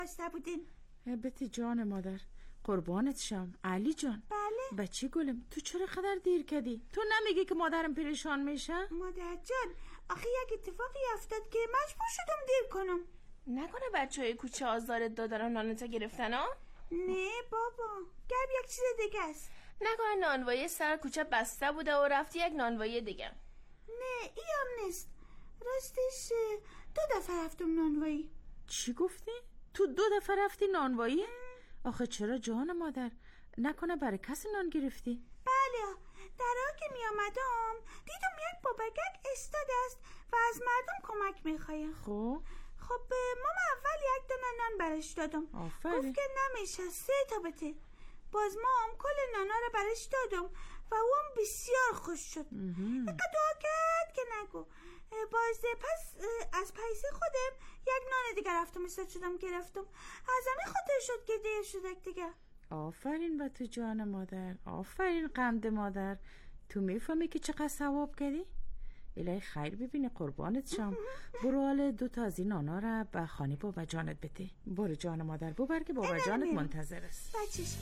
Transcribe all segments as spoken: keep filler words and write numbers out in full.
بسته بودین؟ بتی جان مادر، قربانت شم. علی جان. بله بچی گلم، تو چرا خدر دیر کردی؟ تو نمیگی که مادرم پریشان میشه؟ مادر جان آخه یک اتفاقی افتاد که مجبور شدم دیر کنم. نکنه بچه های کوچه آزارت دادن و نانتا گرفتن ها؟ نه بابا، گرب یک چیز دیگه است. نکنه نانوایی سر کوچه بسته بوده و رفتی یک نانوایی دیگه؟ نه ای هم نیست، راستش دو دفعه رفتم نانوایی. چی گفتی؟ تو دو دفعه رفتی نانوایی؟ آخه چرا جان مادر؟ نکنه برای کسی نان گرفتی؟ بله، در حال که می آمدم دیدم یک بابگک استاده است و از مردم کمک می خواهد. خب خب ماما اول یک دانه نان برش دادم. آفرین. گفت که نمیشه، سه تا بده. باز مام کل نانا رو برش دادم و اون بسیار خوش شد. اینقدر دعا کرد که نگو. باز پس از پیسه خودم یک نان دیگر رفتم استاد شدم گرفتم. از همین خاطر شد که دیر شد دیگه. آفرین با تو جان مادر، آفرین قند مادر. تو میفهمی که چقدر ثواب کردی؟ الهی خیر ببینی قربانت شم. برو حال دو تا از این نانا را به خانه بابا جانت بده. برو جان مادر ببر که بابا جانت منتظر است. بچش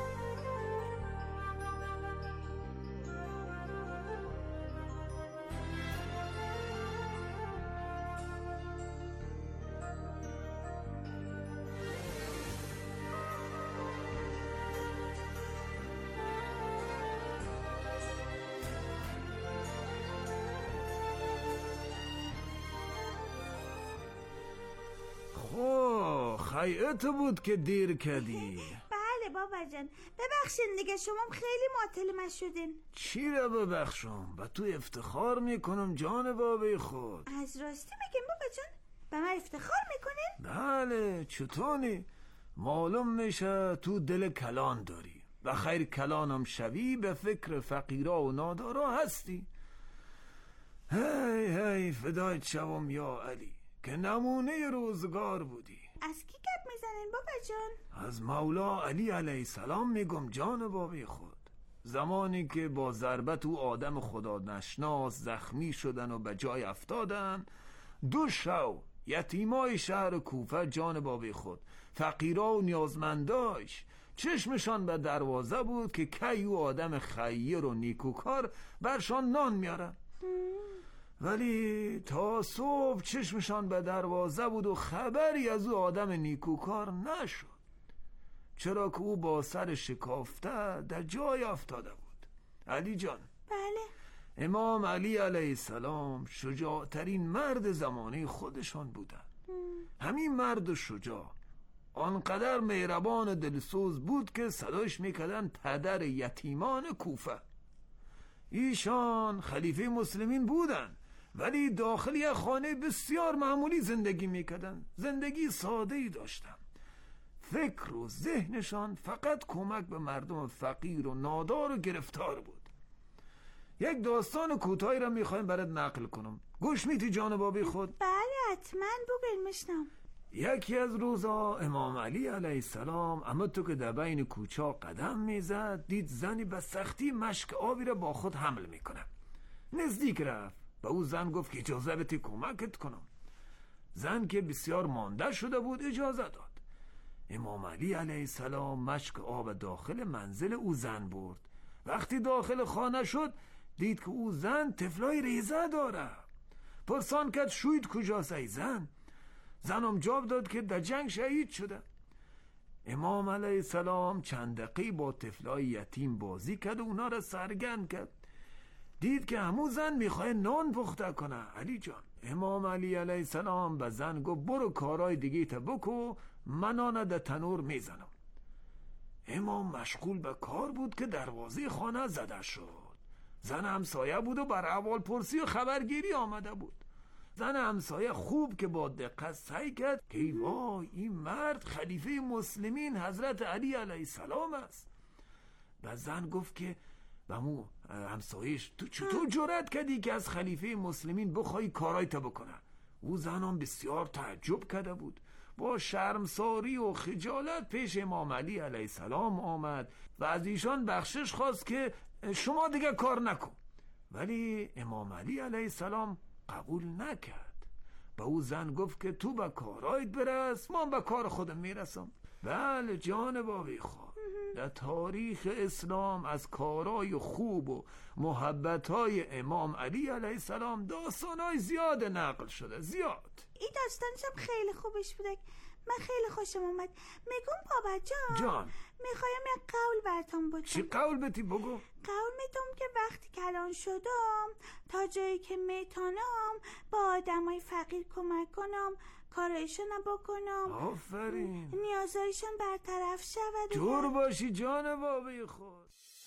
خیعت بود که دیر کردی. بله بابا جان، ببخشین دیگه، شما خیلی معطل شدین. چی را ببخشم؟ با تو افتخار میکنم جان بابای خود. از راستی میگم بابا جان به من افتخار میکنین؟ بله، چطوری؟ معلوم میشه تو دل کلان داری و خیر کلانم شوی به فکر فقیرا و نادارا هستی. هی هی فدایت شوم یا علی که نمونه روزگار بودی. از کی گپ میزنین بابا جان؟ از مولا علی علیه السلام میگم جان بابی خود. زمانی که با ضربت او آدم خدا نشناس زخمی شدن و به جای افتادن، دو شو یتیمای شهر کوفه جان بابی خود فقیرا و نیازمنداش چشمشان به دروازه بود که کی او آدم خیر و نیکوکار برشان نان میارن. ولی تا صبح چشمشان به دروازه بود و خبری از او آدم نیکوکار نشد، چرا که او با سر شکافته در جای افتاده بود. علی جان. بله. امام علی علیه السلام شجاعترین مرد زمانه خودشان بودن. همین مرد شجاع آنقدر مهربان دلسوز بود که صداش میکردن پدر یتیمان کوفه. ایشان خلیفه مسلمین بودن ولی داخل یک خانه بسیار معمولی زندگی میکردن. زندگی ساده ای داشتن. فکر و ذهنشان فقط کمک به مردم فقیر و نادار و گرفتار بود. یک داستان کوتاهی را میخوایم برات نقل کنم. گوش میدی جان بابی خود؟ بله حتما بگل میشنم. یکی از روزا امام علی علیه السلام اما تو که در بین کوچه قدم میزد دید زنی به سختی مشک آبی را با خود حمل میکنه. نزدیک رفت. به او زن گفت که اجازه بده کمکت کنم. زن که بسیار مانده شده بود اجازه داد. امام علی علیه السلام مشک آب داخل منزل او زن برد. وقتی داخل خانه شد دید که او زن طفلای ریزه داره. پرسان کرد شوید کجاست ای زن؟ زنم جواب داد که در جنگ شهید شده. امام علیه السلام چند دقیقه با طفلای یتیم بازی کرد و اونا را سرگرم کرد. دید که همون زن میخواه نان پخته کنه. علی جان، امام علی علیه السلام به زن گفت برو کارهای دیگه تا بکو، من نان در تنور میزنم. امام مشغول به کار بود که دروازه خانه زده شد. زن همسایه بود و بر احوال پرسی و خبرگیری آمده بود. زن همسایه خوب که با دقت سعی کرد که ای وای این مرد خلیفه مسلمین حضرت علی علیه السلام است. و زن گفت که بمو همسایش تو چطور جرأت کردی که از خلیفه مسلمین بخوای کارای تا بکنه؟ او زنم بسیار تعجب کرده بود. با شرمساری و خجالت پیش امام علی علیه السلام آمد و از ایشان بخشش خواست که شما دیگه کار نکن. ولی امام علی علیه السلام قبول نکرد. و او زن گفت که تو به کارایت برس، من به کار خودم میرسم. بله جان بابی خود، در تاریخ اسلام از کارای خوب و محبتهای امام علی علیه السلام داستانای زیاد نقل شده، زیاد. این داستانشم خیلی خوبش بوده، من خیلی خوشم اومد. میگم بابا جان جان میخوایم یک قول براتون بگم. چی قول بتی بگو؟ قول میدم که وقتی کلان شدم تا جایی که میتونم با آدمای فقیر کمک کنم، کارایشون بکنم، آفرین، نیازایشون برطرف شود. جور باشی جان بابی خود.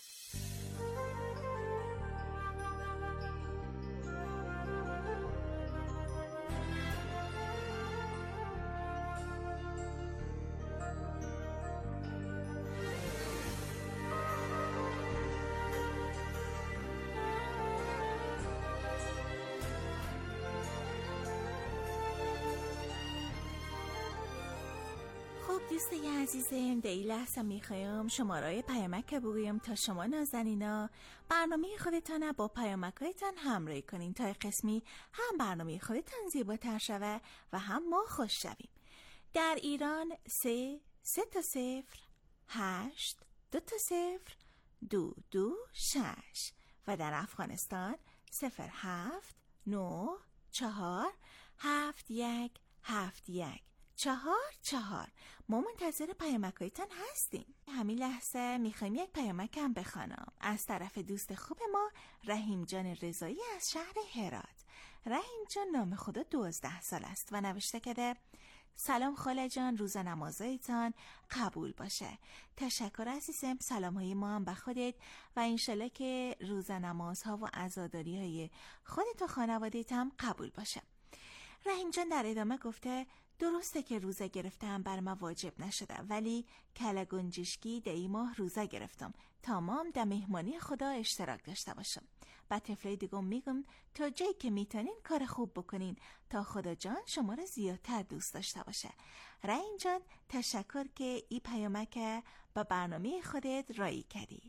دوستای عزیزم، در این لحظه میخوایم شماره پیامک بگویم تا شما نازنینا برنامه خودتان با پیامک‌هایتان همراهی کنین تا قسمی هم برنامه خودتان زیباتر شوه و هم ما خوش شویم. در ایران سه سه تا صفر هشت دو تا صفر دو دو شش و در افغانستان صفر هفت نه چهار هفت یک هفت یک چهار چهار. ما منتظر پیامک‌هایتان هستیم. همین لحظه میخوایم یک پیامک هم بخوانم از طرف دوست خوب ما رحیم جان رضایی از شهر هرات. رحیم جان نام خدا دوازده سال است و نوشته کرده: سلام خاله جان، روز نمازایتان قبول باشه. تشکر عزیزم، سلام های ما هم به خودت و انشالله که روز نمازها و عزاداری های خودت و خانوادت هم قبول باشه. رحیم جان در ادامه گفته: درسته که روزه گرفتم بر ما واجب نشده، ولی کله گنجشکی دی ماه روزه گرفتم تمام در مهمانی خدا اشتراک داشته باشم. با طفلای دیگم میگم تا جایی که میتونین کار خوب بکنین تا خدا جان شما رو زیادتر دوست داشته باشه. رحیم جان تشکر که ای پیامک با برنامه خودت رایی کردی.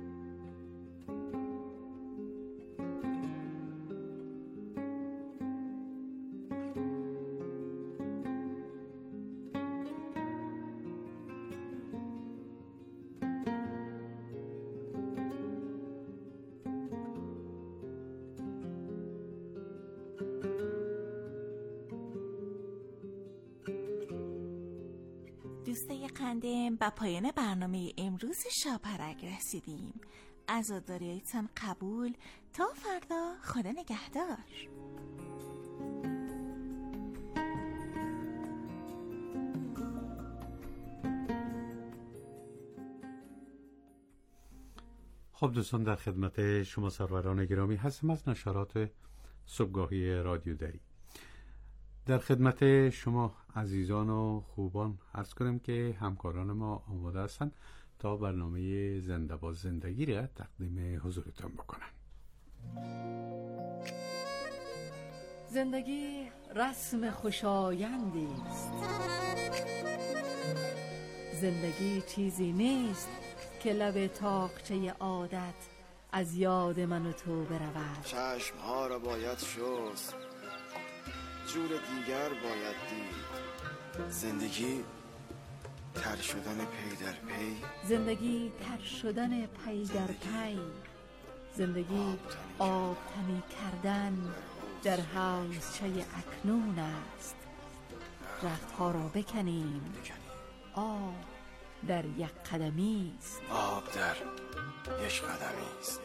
دوستای قندم، با پایان برنامه امروز شاپرک رسیدیم. عزاداریتان قبول. تا فردا، خدا نگهدار. خب دوستان، در خدمت شما سروران گرامی هستم از نشرات صبحگاهی رادیو دری. در خدمت شما عزیزان و خوبان عرض کنم که همکاران ما آماده هستند تا برنامه زنده با زندگی را تقدیم حضورتان بکنن. زندگی رسم خوشایندی است. زندگی چیزی نیست که لب تاقچه عادت از یاد من و تو برود. چشم ها را باید شست، جور دیگر باید دید. زندگی تر شدن پی در پی، زندگی تر شدن پی در پی، زندگی آب تنی کردن در حوضچه اکنون است. رختها را بکنیم، آب در یک قدمی است. آب در یک قدمی است.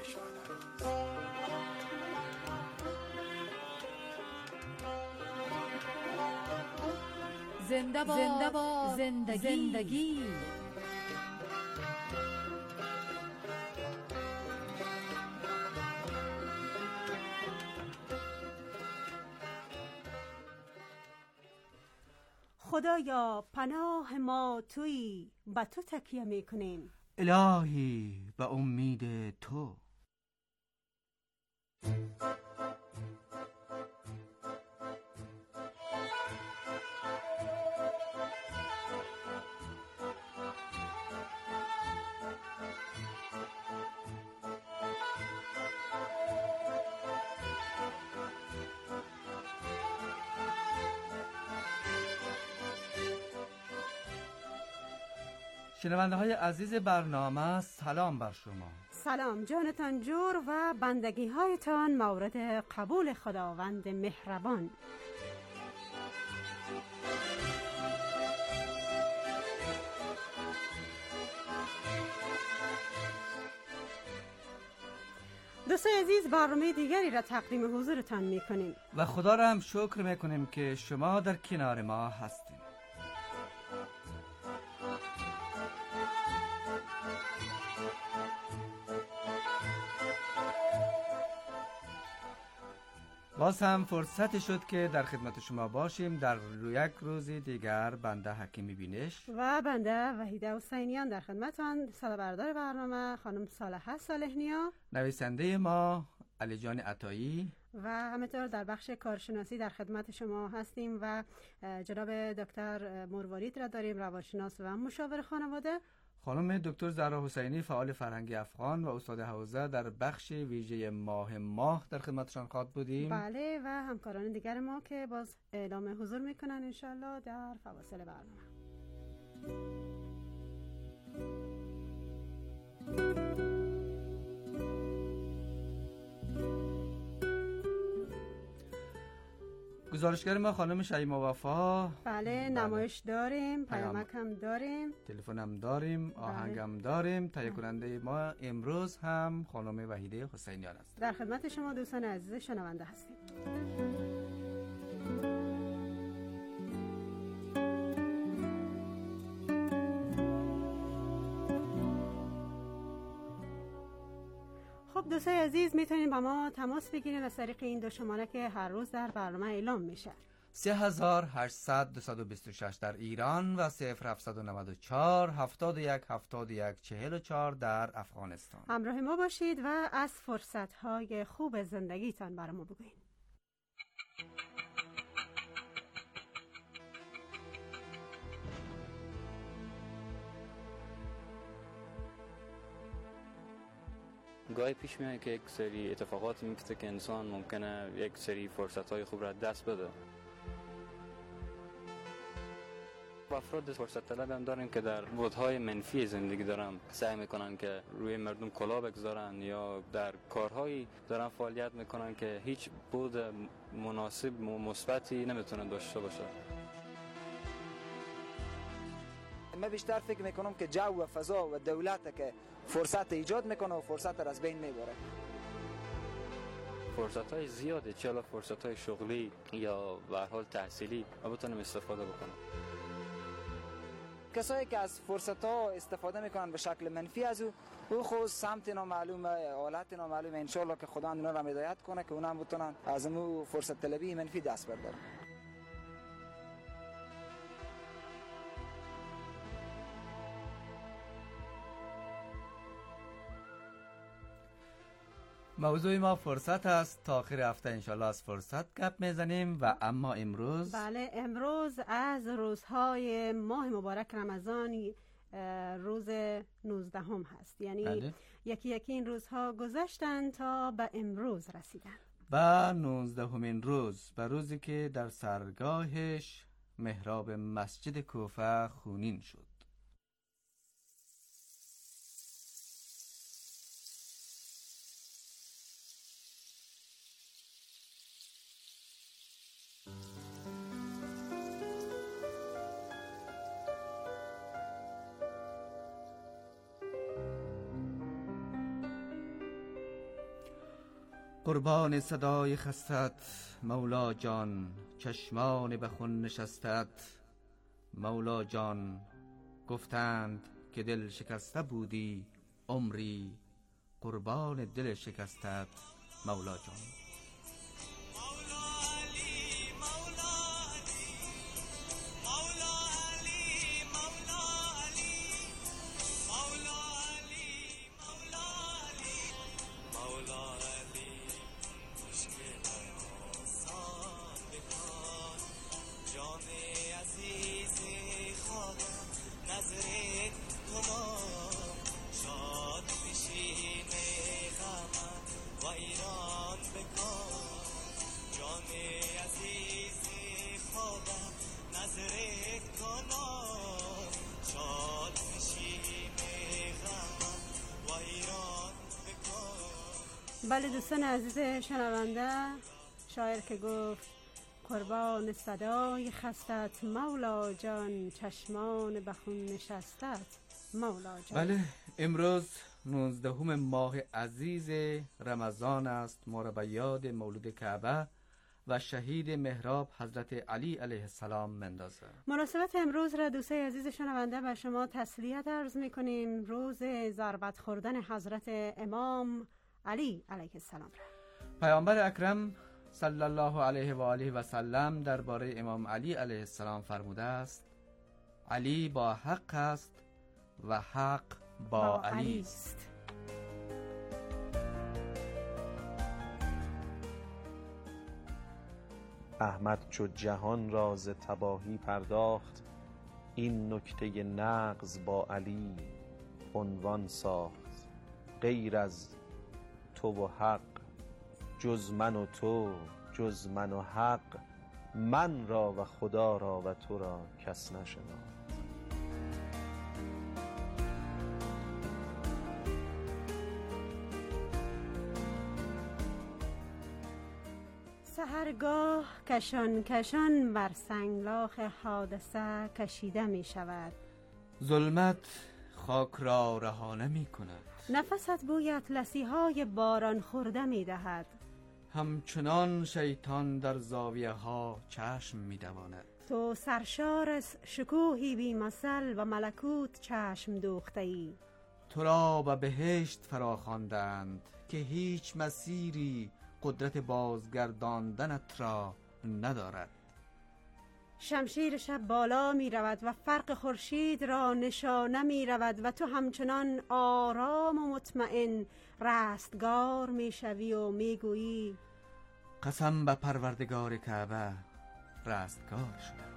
زنده باد زنده باد زندگی, زندگی. خدایا پناه ما تویی، به تو تکیه میکنیم. الهی به امید تو. شنونده های عزیز برنامه، سلام بر شما. سلام، جانتان جور و بندگی هایتان مورد قبول خداوند مهربان. دوستان عزیز، برنامه دیگری را تقدیم حضورتان می کنیم و خدا را هم شکر می کنیم که شما در کنار ما هستید. باز هم فرصت شد که در خدمت شما باشیم در یک روز دیگر. بنده حکیمی بینش و بنده وحیده حسینیان در خدمتان. صدابردار برنامه خانم صالحه صالح‌نیا، نویسنده ما علی جان عطایی و همینطور در بخش کارشناسی در خدمت شما هستیم و جناب دکتر مروارید را داریم، روانشناس و مشاور خانواده. خانم دکتر زهرا حسینی فعال فرهنگی افغان و استاد حوزه در بخش ویژه ماه ماه در خدمتشان خواهد بودیم. بله، و همکاران دیگر ما که باز اعلام حضور میکنن انشالله در فواصل برنامه. گزارشگر ما خانم شیما وفا. بله، نمایش داریم، پیامک هم داریم، تلفن هم داریم، آهنگ هم داریم. تهیه کننده ما امروز هم خانم وحیده حسینیان است. در خدمت شما دوستان عزیز شنونده هستیم. خب دوستان عزیز، میتونید با ما تماس بگیرید از طریق این دو شماره که هر روز در برنامه اعلام میشه: سه هزار و هشتصد دویست و بیست و شش در ایران و صفر هفتصد و نود و چهار هفتاد و یک هفتاد و یک چهل و چهار در افغانستان. همراه ما باشید و از فرصت‌های خوب زندگیتان برای ما بگویید. گاهی پیش میاد که یک سری اتفاقاتی میفته که انسان ممکنه یک سری فرصت‌های خوب را دست بده. افراد فرصت طلب هم دارن که در بودهای منفی زندگی دارن، سعی میکنن که روی مردم کلاه بگذارن یا در کارهایی دارن فعالیت میکنن که هیچ بود مناسب و مثبتی نمیتونه داشته باشه. من بیشتر فکر میکنم که جو و فضا و دولت که فرصت ایجاد میکنه و فرصت را از بین میبره. فرصت های زیاده، چه فرصت های شغلی یا به هر حال تحصیلی، و بتونیم استفاده بکنم. کسایی که از فرصت ها استفاده میکنن به شکل منفی از او او خود سمت نامعلومه، حالت نامعلومه، انشالله که خدا اونا را هدایت کنه که اونا هم بتونن از اون فرصت طلبی منفی دست بردارن. موضوع ما فرصت است. تا آخر هفته انشالله از فرصت گپ میزنیم. و اما امروز بله، امروز از روزهای ماه مبارک رمضان روز نوزدهم هست، یعنی بله. یکی یکی این روزها گذشتن تا به امروز رسیدن. و نوزدهمین روز، به روزی که در سرگاهش محراب مسجد کوفه خونین شد. قربان صدای خستت مولا جان، چشمان به خون نشستت مولا جان. گفتند که دل شکسته بودی عمری، قربان دل شکستت مولا جان. و ایران بکن بله دوستان عزیز شنونده، شاعر که گفت قربان صدای خستت مولا جان، چشمان بخون نشستت مولا جان. بله امروز نوزدهم ماه عزیز رمضان است. ما را به یاد مولود کعبه و شهید محراب حضرت علی علیه السلام مندازه. مناسبت امروز را دوستای عزیز شنونده به شما تسلیت عرض می‌کنیم. روز ضربت خوردن حضرت امام علی علیه السلام را. پیامبر اکرم صلی الله علیه و آله و سلم درباره امام علی علیه السلام فرموده است: علی با حق است و حق با, با علی است. احمد چو جهان راز تباهی پرداخت، این نکته نغز با علی عنوان ساخت. غیر از تو و حق جز من و تو، جز من و حق، من را و خدا را و تو را کس نشناخت. سحرگاه کشان کشان بر سنگلاخ حادثه کشیده می شود. ظلمت خاک را رهانه می کند. نفست بوی اطلسی های باران خورده می دهد. همچنان شیطان در زاویه ها چشم می دواند. تو سرشار از شکوهی بی مثل و ملکوت چشم دوخته ای. تو را به بهشت فراخواندند که هیچ مسیری قدرت بازگرداندنت را ندارد. شمشیر شب بالا می رود و فرق خورشید را نشانه می رود و تو همچنان آرام و مطمئن رستگار می شوی و می گویی قسم به پروردگار کعبه رستگار شدم.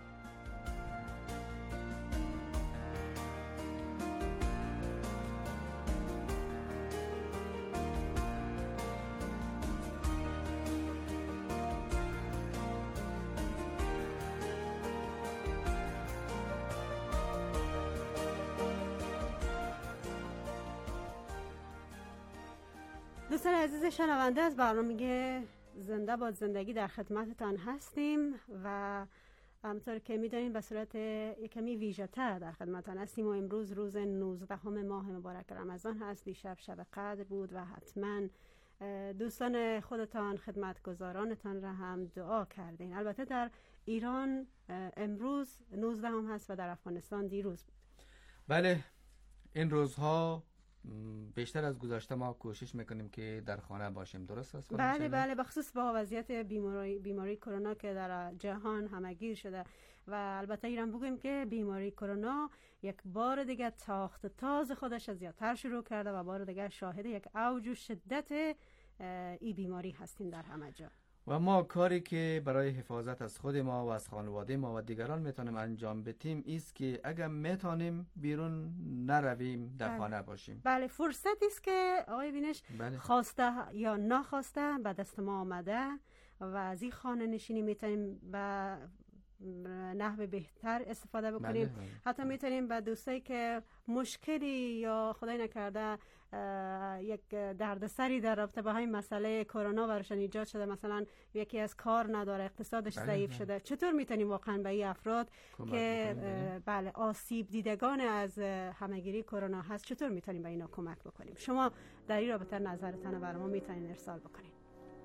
دوستان عزیز شنونده، از برنامه زنده باد زندگی در خدمتتان هستیم و همطور که می‌دانید به صورت یکمی ویژه‌تر در خدمتتان هستیم و امروز روز نوزدهم ماه مبارک رمضان هست. دیشب شب قدر بود و حتما دوستان خودتان خدمتگزارانتان را هم دعا کردین. البته در ایران امروز نوزدهم هست و در افغانستان دیروز بود. بله این روزها بیشتر از گذشته ما کوشش میکنیم که در خانه باشیم، درست است؟ بله بله، بخصوص با وضعیت بیماری بیماری کرونا که در جهان همگیر شده و البته ایران بگویم که بیماری کرونا یک بار دیگه تاخت تاز خودش از زیادتر شروع کرده و بار دیگه شاهد یک اوج و شدت این بیماری هستیم در همه جا. و ما کاری که برای حفاظت از خود ما و از خانواده ما و دیگران میتونیم انجام بدیم است که اگر میتونیم بیرون نرویم، در خانه باشیم. بله، فرصتی است که آقای بینش بله. خواسته یا ناخواسته به دست ما آمده و از این خانه نشینی میتونیم به نحو بهتر استفاده بکنیم. بله بله. حتی میتونیم به دوستایی که مشکلی یا خدای نکرده یک دردسری در رابطه با همین مسئله کرونا براشون ایجاد شده، مثلا یکی از کار نداره، اقتصادش بله ضعیف بله. شده، چطور میتونیم واقعا به این افراد که بله. بله آسیب دیدگان از همهگیری کرونا هست، چطور میتونیم به اینا کمک بکنیم؟ شما در این رابطه نظرتان برای ما میتونین ارسال بکنید.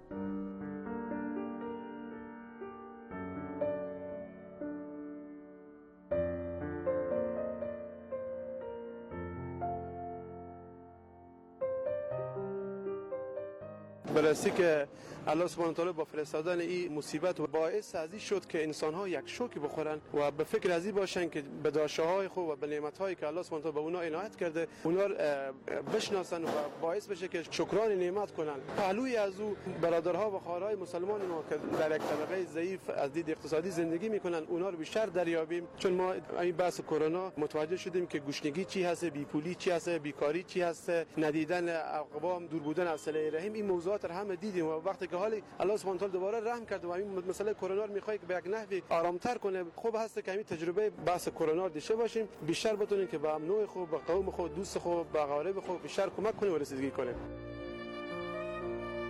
بررسی که الله سبحانه و تعالی با فرستادن این مصیبت و باعث از این شد که انسان ها یک شوکی بخورن و به فکر از این باشن که به داشته های خوب و به نعمت هایی که الله سبحانه و تعالی به اونا عنایت کرده اونا بشناسن و باعث بشه که شکران نعمت کنن. پهلوی از او برادرها و خواهرای مسلمان ما که در یک طبقه ضعیف از دید اقتصادی زندگی میکنن اونا رو بیشتر دریابیم، چون ما این بحث کرونا متوجه شدیم که گشنگی چی هست، بیپولی چی هست، بیکاری چی هست، ندیدن اقوام، دور بودن از صله رحم، این موضوعات رو همه دیدیم و وقتی که حالی الله سبحانه و تعالی دوباره رحم کرد و این مسئله کرونا رو میخواد که به یک نحوی آرامتر کنه، خوب هست که همین تجربه بحث کرونا رو داشته باشیم، بیشتر بتونیم که به نوع خوب، به قوم خود، دوست خود، به اقارب خود بیشتر کمک کنیم و رسیدگی کنیم.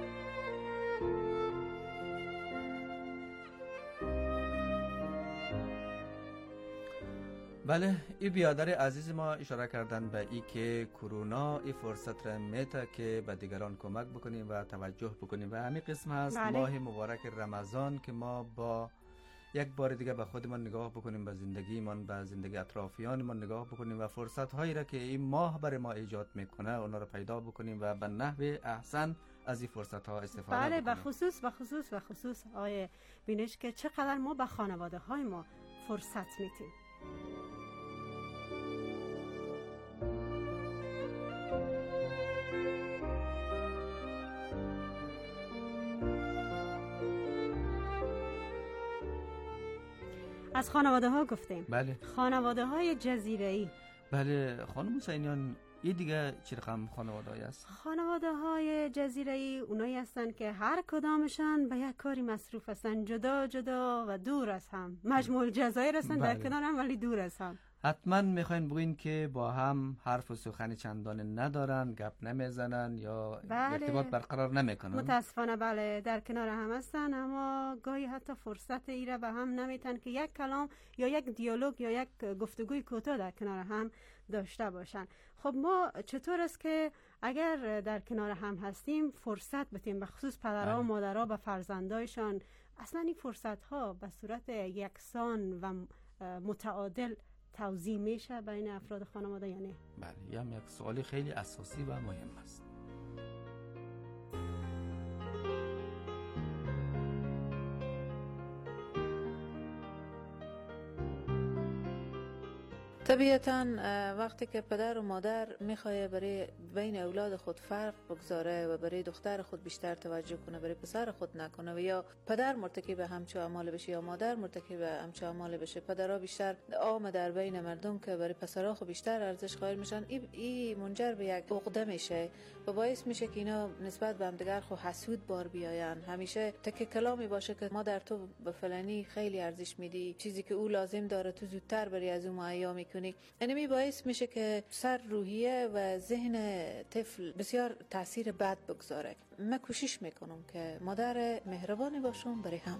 بله، این بیادر عزیز ما اشاره کردن به ای که کرونا این فرصت را میته که به دیگران کمک بکنیم و توجه بکنیم و همین قسم هست بله. ماه مبارک رمضان که ما با یک بار دیگه به خودمان نگاه بکنیم، به زندگیمان، به زندگی اطرافیانمان نگاه بکنیم و فرصت هایی را که این ماه برای ما ایجاد میکنه اونا را پیدا بکنیم و به نحو احسن از این فرصت ها استفاده بله بکنیم. به خصوص به خصوص به خصوص آقای بینش که چقدر ما به خانواده های ما فرصت میتیم. از خانواده ها گفتیم. بله. خانواده های جزیره ای. بله خانم حسینیان، این دیگه چه رقم خانواده هایی است؟ خانواده های جزیره ای اونایی هستن که هر کدامشان به یک کاری مصروف هستن، جدا جدا و دور از هم، مجموع الجزایر هستن. بله. در کنار هم ولی دور از هم. حتما میخواین بگوین که با هم حرف و سخن چندان ندارن، گپ نمیزنن یا بله. ارتباط برقرار نمیکنن. متاسفانه بله در کنار هم هستن، اما گاهی حتی فرصت ای را به هم نمیتن که یک کلام یا یک دیالوگ یا یک گفتگوی کوتاه در کنار هم داشته باشن. خب ما چطور است که اگر در کنار هم هستیم فرصت بتیم، به خصوص پدرها و مادرها به فرزندایشان، اصلا این فرصت ها به صورت یکسان و متعادل توزیع میشه بین افراد خانواده یا نه؟ بله، یه هم یک سوالی خیلی اساسی و مهم است. طبیعتاً وقتی که پدر و مادر میخواه برای بین اولاد خود فرق بگذاره و برای دختر خود بیشتر توجه کنه، برای پسر خود نکنه و یا پدر مرتکب همچو اعمال بشه یا مادر مرتکب همچو اعمال بشه، پدرها بیشتر عام در بین مردم که برای پسرها خود بیشتر ارزش قائل میشن، این ای منجر به یک عقده میشه و باعث میشه که اینا نسبت به همدیگر خود حسود بار بیاین. همیشه تک کلامی باشه که مادر تو به فلانی خیلی ارزش میدی، چیزی که او لازم داره تو زودتر بری از اون مهیا میکنی. اینمی باعث میشه که سر روحیه و ذهن طفل بسیار تاثیر بد بگذاره. من کوشش میکنم که مادر مهربانی باشم برای همه.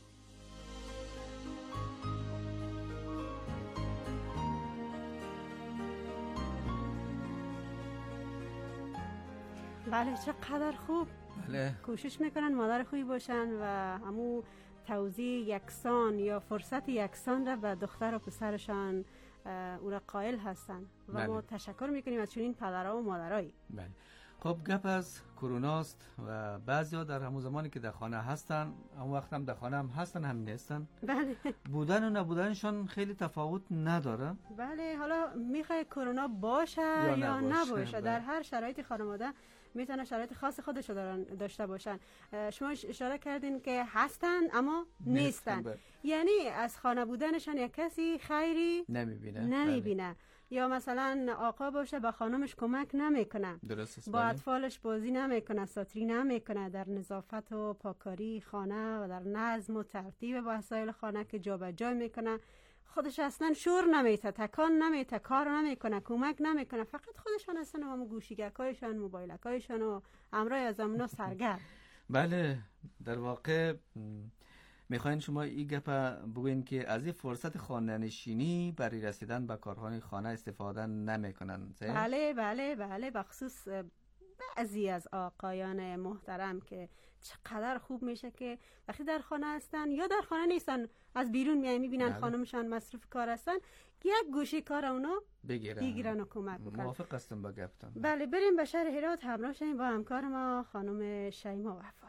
بله چقدر خوب. بله. کوشش میکنن مادر خوبی باشن و همو توزیع یکسان یا فرصت یکسان را به دختر و پسرشان او را قائل هستن و بله. ما تشکر میکنیم از چنین پدرها و مادرایی. بله. خب گپ از کروناست و بعضیا در همون زمانی که در خانه هستن، اون وقت هم در خانه هم هستن هم نیستن. بله. بودن و نبودنشان خیلی تفاوت نداره. بله، حالا میخوای کرونا باشه یا, یا نباشه, نباشه. در هر شرایط خانواده میتونه شرایط خاص خودش رو داشته باشن. شما اشاره کردین که هستن اما نیستن، بله. یعنی از خانه بودنشان یک کسی خیری نمیبینه نمیبینه بله. یا مثلا آقا باشه با خانمش کمک نمیکنه، با اطفالش بازی نمیکنه، ساتری نمیکنه، در نظافت و پاکاری خانه و در نظم و ترتیب وسایل خانه که جابجا میکنه، خودش اصلا شور نمیته، تکان نمیته، کار نمیکنه، کمک نمیکنه، فقط خودشان اصلا همون گوشیگکایشان، موبایلکایشان و امرای از امنا سرگرم. بله، در واقع میخواین شما این گپ بگوین که از این فرصت خانه نشینی برای رسیدن به کارهای خانه استفاده نمیکنن؟ بله بله بله، بخصوص بعضی از آقایان محترم که چقدر خوب میشه که وقتی در خانه هستن یا در خانه نیستن، از بیرون میای میبینن بله. خانمشان مصروف کار هستن، یک گوشی کار اونا بگیرن, بگیرن و کمک بکنن. موافق هستم با گفتن. بله، بریم به شهر هرات همراه شیم با همکار ما خانم شیما وفا.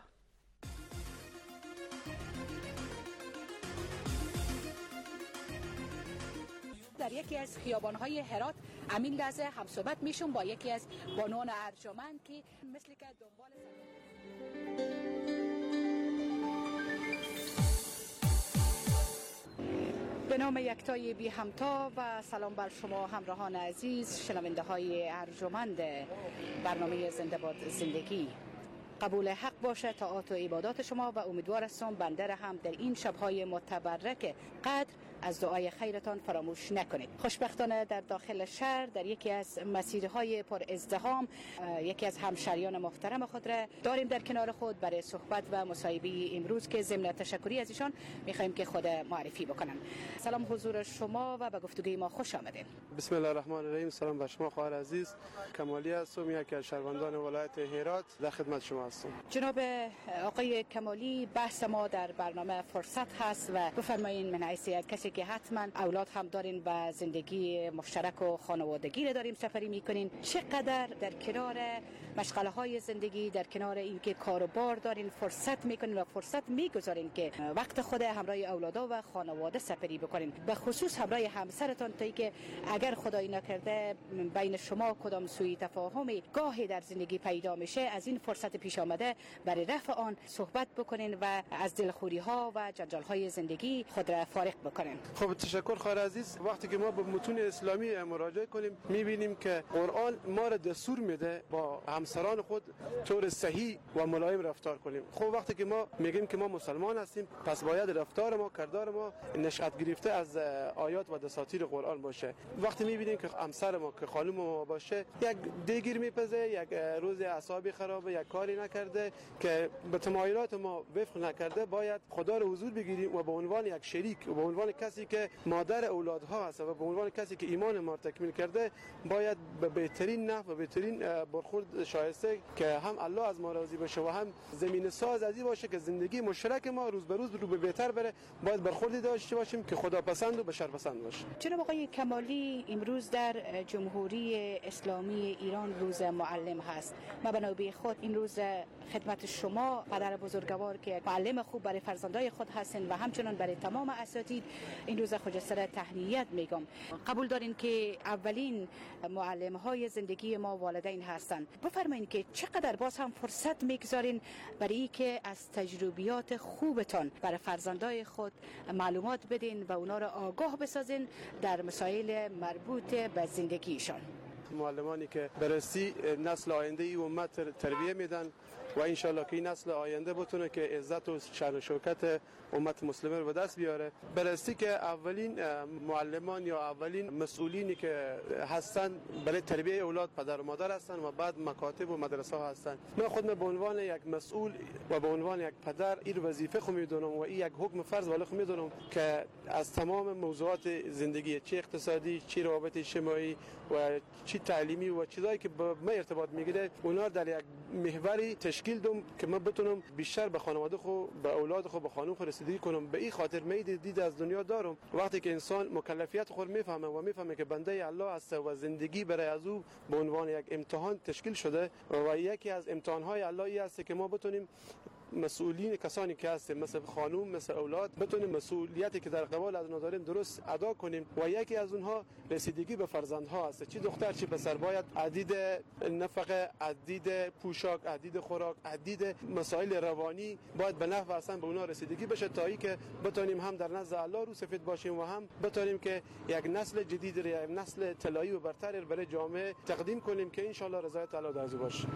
در یکی از خیابان‌های هرات امین لحظه هم صحبت میشم با یکی از بانوان ارجمند که مثل که دنبال به نام یکتای بی همتا و سلام بر شما همراهان عزیز، شنونده های ارجمند برنامه زنده باد زندگی. قبول حق باشه طاعات و عبادات شما و امیدوار هستم بنده را هم در این شب‌های متبرک قدر از دعای خیرتان فراموش نکنید. خوشبختانه در داخل شهر در یکی از مسیرهای پر ازدحام یکی از همشهریان محترم خود را داریم در کنار خود برای صحبت و مصاحبه امروز که ضمن تشکری از ایشان می‌خوایم که خود معرفی بکنن. سلام حضور شما و به گفتگوی ما خوش آمدید. بسم الله الرحمن الرحیم. سلام به شما خواهر عزیز. کمالی هستم، یکی از شهروندان ولایت هرات، در خدمت شما هستم. جناب آقای کمالی، بحث ما در برنامه فرصت هست و بفرمایید من حیث کسی که حتما اولاد هم دارین و زندگی مشترک و خانوادگی را داریم سفری میکنین، چقدر در کنار مشغله های زندگی، در کنار اینکه کار و بار دارین فرصت میکنین و فرصت میگذارین که وقت خود همراه اولادا و خانواده سفری بکنین، به خصوص همراه همسرتان، تا اینکه اگر خدای نکرده بین شما کدام سوء تفاهمی گاهی در زندگی پیدا میشه، از این فرصت پیش آمده برای رفع آن صحبت بکنین و از دلخوری ها و جنجال های زندگی خود را فارغ بکنین. خب تشکر خواهر عزیز. وقتی که ما به متون اسلامی مراجعه کنیم میبینیم که قرآن ما را دستور میده با همسران خود طور صحیح و ملایم رفتار کنیم. خب وقتی که ما میگیم که ما مسلمان هستیم، پس باید رفتار ما، کردار ما نشأت گرفته از آیات و دساتیر قرآن باشه. وقتی میبینیم که همسر ما که خانم ما باشه یک دیگیر میپزه، یک روز اعصابی خرابه، یک کاری نکرده که به تمایلات ما وفق نکرده، باید خدا رو حضور بگیریم و به عنوان یک شریک و به عنوان کسی که مادر اولادها هست و به عنوان کسی که ایمان ما تکمیل کرده، باید به بهترین نحو و بهترین برخورد شایسته که هم الله از ما راضی باشه و هم زمین ساز ازی باشه که زندگی مشترک ما روز به روز رو به بهتر بره. باید برخوردی داشته باشیم که خدا پسند و بشر پسند باشه. جناب آقای کمالی، امروز در جمهوری اسلامی ایران روز معلم هست. ما به نوبه خود این روز خدمت شما پدر بزرگوار که معلم خوب برای فرزندای خود هستن و همچنان برای تمام اساتید این روز خجسته تهنیت میگم. قبول دارین که اولین معلم های زندگی ما والدین هستن. بفرمایید که چقدر باز هم فرصت میگذارین برای که از تجربیات خوبتان برای فرزندای خود معلومات بدین و اونا را آگاه بسازین در مسائل مربوط به زندگیشان. معلمانی که بررسی نسل آینده ای امت تربیه میدن و انشالله که این نسل آینده بتونه که عزت و شان و شوکت امت مسلمه رو به دست بیاره. بررسی که اولین معلمان یا اولین مسئولینی که هستن برای تربیه اولاد پدر و مادر هستن و بعد مکاتب و مدرسه ها هستن. من خودم به عنوان یک مسئول و به عنوان یک پدر این وظیفه خو میدونم و این یک حکم فرض ولی خو میدونم که از تمام موضوعات زندگی، چه اقتصادی، چه روابط اجتماعی و چه تعلیمی و چیزایی که به من ارتباط میگیره، اونا در یک محوری تشکیل دم که من بتونم بیشتر به خانواده خو، به اولاد خو، به خانم خو رسیدگی کنم. به این خاطر می دید از دنیا دارم. وقتی که انسان مکلفیت خود میفهمه و میفهمه که بنده الله است و زندگی برای از او به عنوان یک امتحان تشکیل شده و یکی از امتحانهای الله ای است که ما بتونیم مسئولین کسانی که هستیم مثل خانوم، مثل اولاد، بتونیم مسئولیتی که در قبال از اونها داریم درست ادا کنیم و یکی از اونها رسیدگی به فرزندها است. چه دختر چه پسر باید عدید نفقه، عدید پوشاک، عدید خوراک، عدید مسائل روانی باید به نحو اصلا به اونها رسیدگی بشه تا ای که بتونیم هم در نزد الله رو سفید باشیم و هم بتونیم که یک نسل جدید رو، یک نسل طلایی و برتر برای جامعه تقدیم کنیم که ان شاء الله رضایت الله در ازو باشه.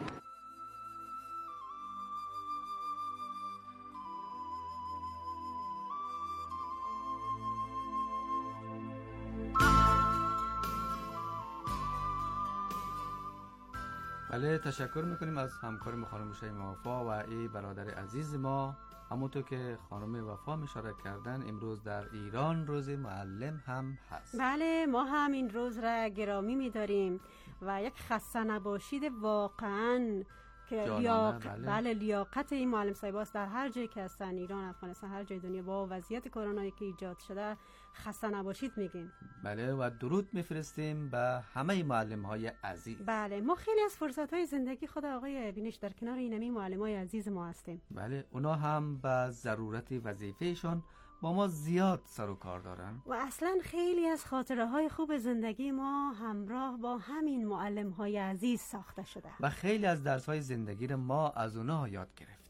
بله، تشکر میکنیم از همکار خانم شیما وفا و ای برادر عزیز ما. همونطور که خانم وفا اشاره کردن امروز در ایران روز معلم هم هست. بله، ما هم این روز را گرامی میداریم و یک خسته نباشید واقعا که لیاق... بله. بله لیاقت این معلم صاحباست در هر جایی که هستن، ایران، افغانستان، هر جای دنیا با وضعیت کرونایی که ایجاد شده خسته نباشید میگیم. بله و درود میفرستیم به همه معلم های عزیز. بله، ما خیلی از فرصت های زندگی خود آقای بینش در کنار اینمی معلم های عزیز ما هستیم. بله، اونا هم به ضرورت وظیفهشون با ما زیاد سر و کار دارن و اصلا خیلی از خاطره های خوب زندگی ما همراه با همین معلم های عزیز ساخته شده و خیلی از درس های زندگی رو ما از اونا یاد گرفتیم.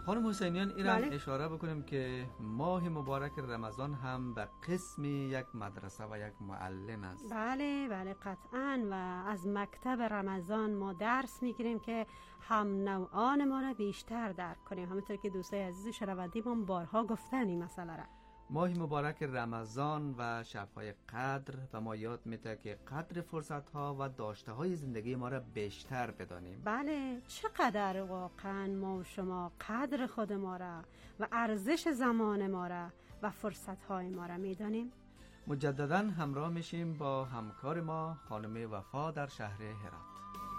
خانم حسینیان ایران بله. اشاره بکنیم که ماه مبارک رمضان هم به قسم یک مدرسه و یک معلم است. بله بله قطعاً، و از مکتب رمضان ما درس میگیریم که هم نوعان ما را بیشتر درک کنیم. همونطور که دوستای عزیز شنوندی ما بارها گفتن این مسئله را. ماه مبارک رمضان و شب‌های قدر و ما یاد میده که قدر فرصت‌ها و داشته‌های زندگی ما را بیشتر بدانیم. بله، چقدر واقعا ما و شما قدر خود ما را و ارزش زمان ما را و فرصت‌های ما را میدانیم. مجدداً همراه میشیم با همکار ما خانم وفا در شهر هرات.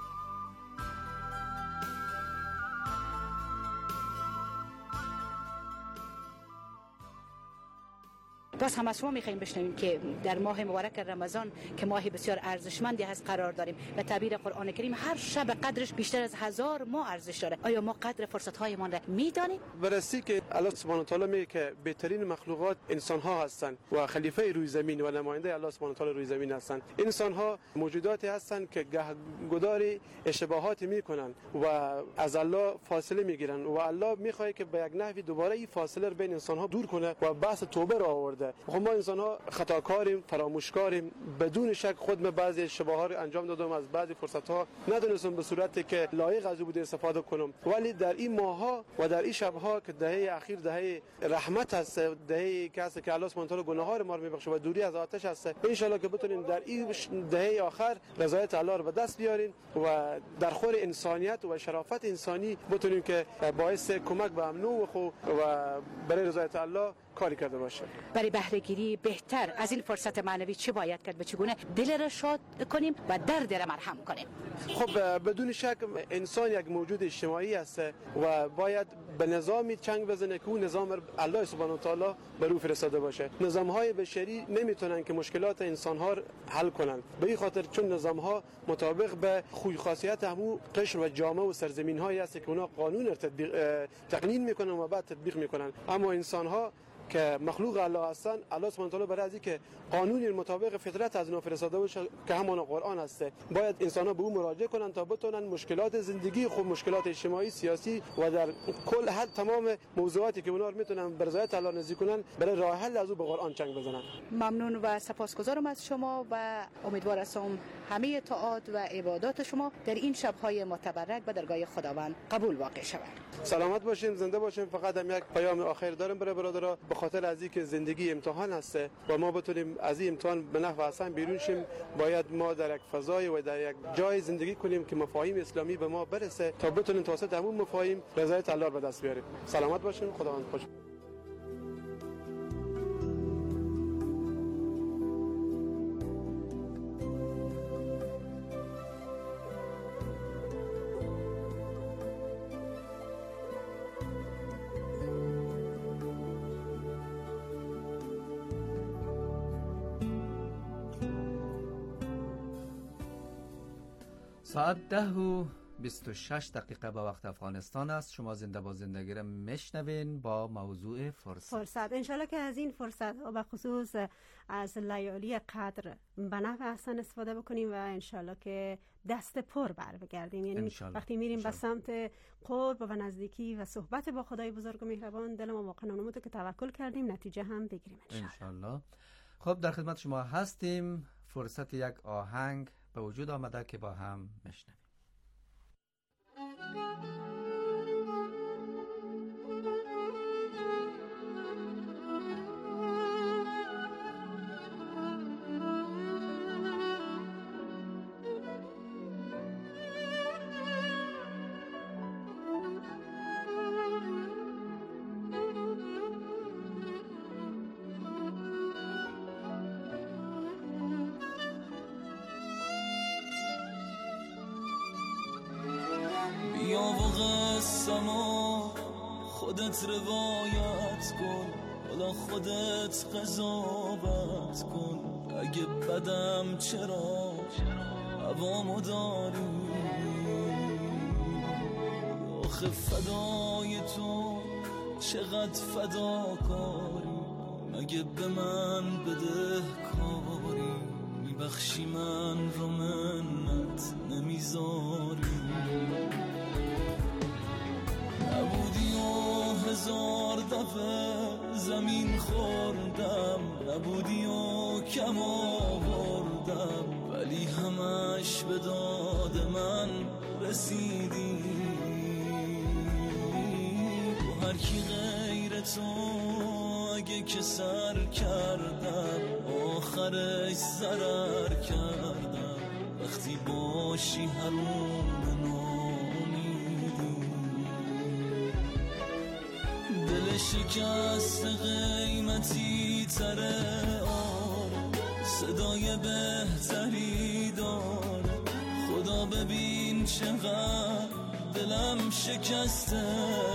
باز هم از شما میخوایم بشنویم که در ماه مبارک رمضان که ماه بسیار ارزشمندی هست قرار داریم. به تعبیر قرآن کریم هر شب قدرش بیشتر از هزار ماه ارزش داره. آیا ما قدر فرصت‌هایمان را میدانیم؟ بررسی که الله سبحانه و تعالی میگه که بهترین مخلوقات انسان ها هستند و خلیفه روی زمین و نماینده الله سبحانه و تعالی روی زمین هستند. انسان ها موجوداتی هستند که گهگداری اشتباهات میکنن و از الله فاصله میگیرن و الله میخواد که به یک نحوی دوباره این فاصله رو بین انسان ها دور کنه و بحث توبه را آورده. خب ما انسان ها خطاکاریم، فراموشکاریم، بدون شک خود من بعضی اشتباهات رو انجام دادم، از بعضی فرصت ها ندونستم به صورتی که لایق از او بوده استفاده کنم، ولی در این ماه ها و در این شب ها که دهه اخیر دهه رحمت هست، دهه کسی که الله سبحانه و تعالی گناه ها ما رو میبخشه و دوری از آتش هست، ان شاء الله که بتونیم در این دهه آخر رضایت الله رو به دست بیاریم و در خور انسانیت و شرافت انسانی بتونیم که باعث کمک به امن و خو و برای رضایت الله کاری کرده باشه. برای بهره گیری بهتر از این فرصت معنوی چه باید کرد و چگونه دل را شاد کنیم و درد را مرهم کنیم؟ خب بدون شک انسان یک موجود اجتماعی است و باید به نظامی چنگ بزنه که اون نظام الله سبحانه و تعالی بر او فرستاده باشه. نظام‌های بشری نمیتونن که مشکلات انسان‌ها حل کنن، به این خاطر چون نظام‌ها مطابق به خوی خاصیت همو قشر و جامعه و سرزمین‌هایی است که اونا قانون را تطبیق تقنین میکنن و بعد تطبیق میکنن، اما انسان‌ها که مخلوق الله هستند، الله سبحانه و تعالی برای از اینکه قانونی مطابق فطرت از اونها فرستاده باشه که همان قرآن است، باید انسان‌ها به او مراجعه کنند تا بتونن مشکلات زندگی خود، مشکلات اجتماعی، سیاسی و در کل حل تمام موضوعاتی که اونها میتونن به رضایت الله نزدیک کنن، برای راه حل از او به قرآن چنگ بزنن. ممنون و سپاسگزارم از شما و امیدوار هستم همه طاعات و عبادات شما در این شب‌های متبرک به درگاه خداوند قبول واقع شود. سلامت باشین، زنده باشین. فقط هم یک پیام آخر دارم برای برادرها، به خاطر از اینکه زندگی امتحان هست و ما بتونیم از این امتحان به نفع حسن بیرون شیم، باید ما در یک فضای و در یک جای زندگی کنیم که مفاهیم اسلامی به ما برسه تا بتونیم توسط همون مفاهیم رضایت الله به دست بیاریم. سلامت باشین، خداوند خوش. ساعت ده و بیست و شش دقیقه به وقت افغانستان است. شما زنده با زندگی را میشنوین با موضوع فرصت. فرصت انشالله که از این فرصت ها به خصوص از لیالی قدر به نفع احسن استفاده بکنیم و انشالله که دست پر بر بگردیم. یعنی انشالله. وقتی میریم انشالله. به سمت قرب و نزدیکی و صحبت با خدای بزرگ و مهربان، دل ما واقعا اونمون که توکل کردیم نتیجه هم بگیریم انشالله. انشالله. خب در خدمت شما هستیم. فرصت یک آهنگ به وجود آمده که با هم میشنویم. خودت روایت کن، حالا خودت قضاوت کن، اگه بدم چرا هوامو داری، آخه فدای تو چقدر فداکاری، مگه به من بده کاری، میبخشی من رو منت نمیذاری، نبودی و خوردم، نبودی و کم آوردم، ولی همش به داد من رسیدی. با هر کی غیر تو اگه که سر کردم، آخرش ضرر کردم. وقتی باشی حروم ناامیدی، دل شکست قیمتی تره، آره صدای بهتری داره. خدا ببین چقدر دلم شکسته،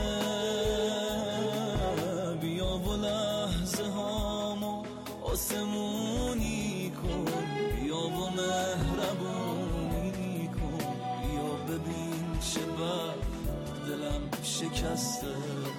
بیا و لحظه هامو آسمونی کن، بیا و مهربونی کن، بیا ببین چه بر دلم شکسته.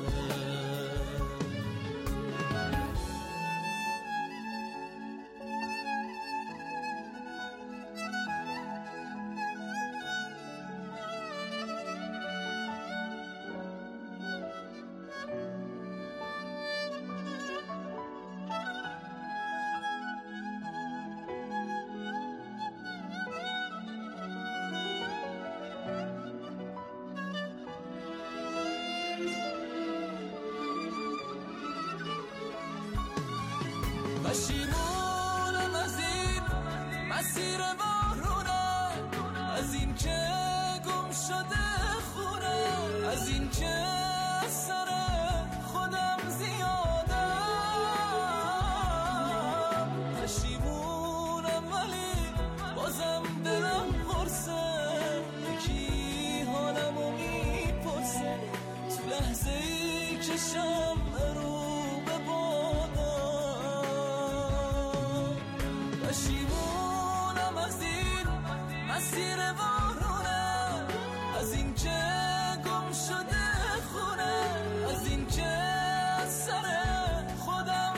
پشیمونم از این مسیر وارونه، از این که گم شده خونه، از این که سر خودم زیادم. پشیمونم ولی بازم دلم قرصه، یکی حالمو میپرسه تو لحظه ای که شمع رو به بادم. پشیمونم از این مسیر وارونه، از این که گم شده خونه، از این که سر خودم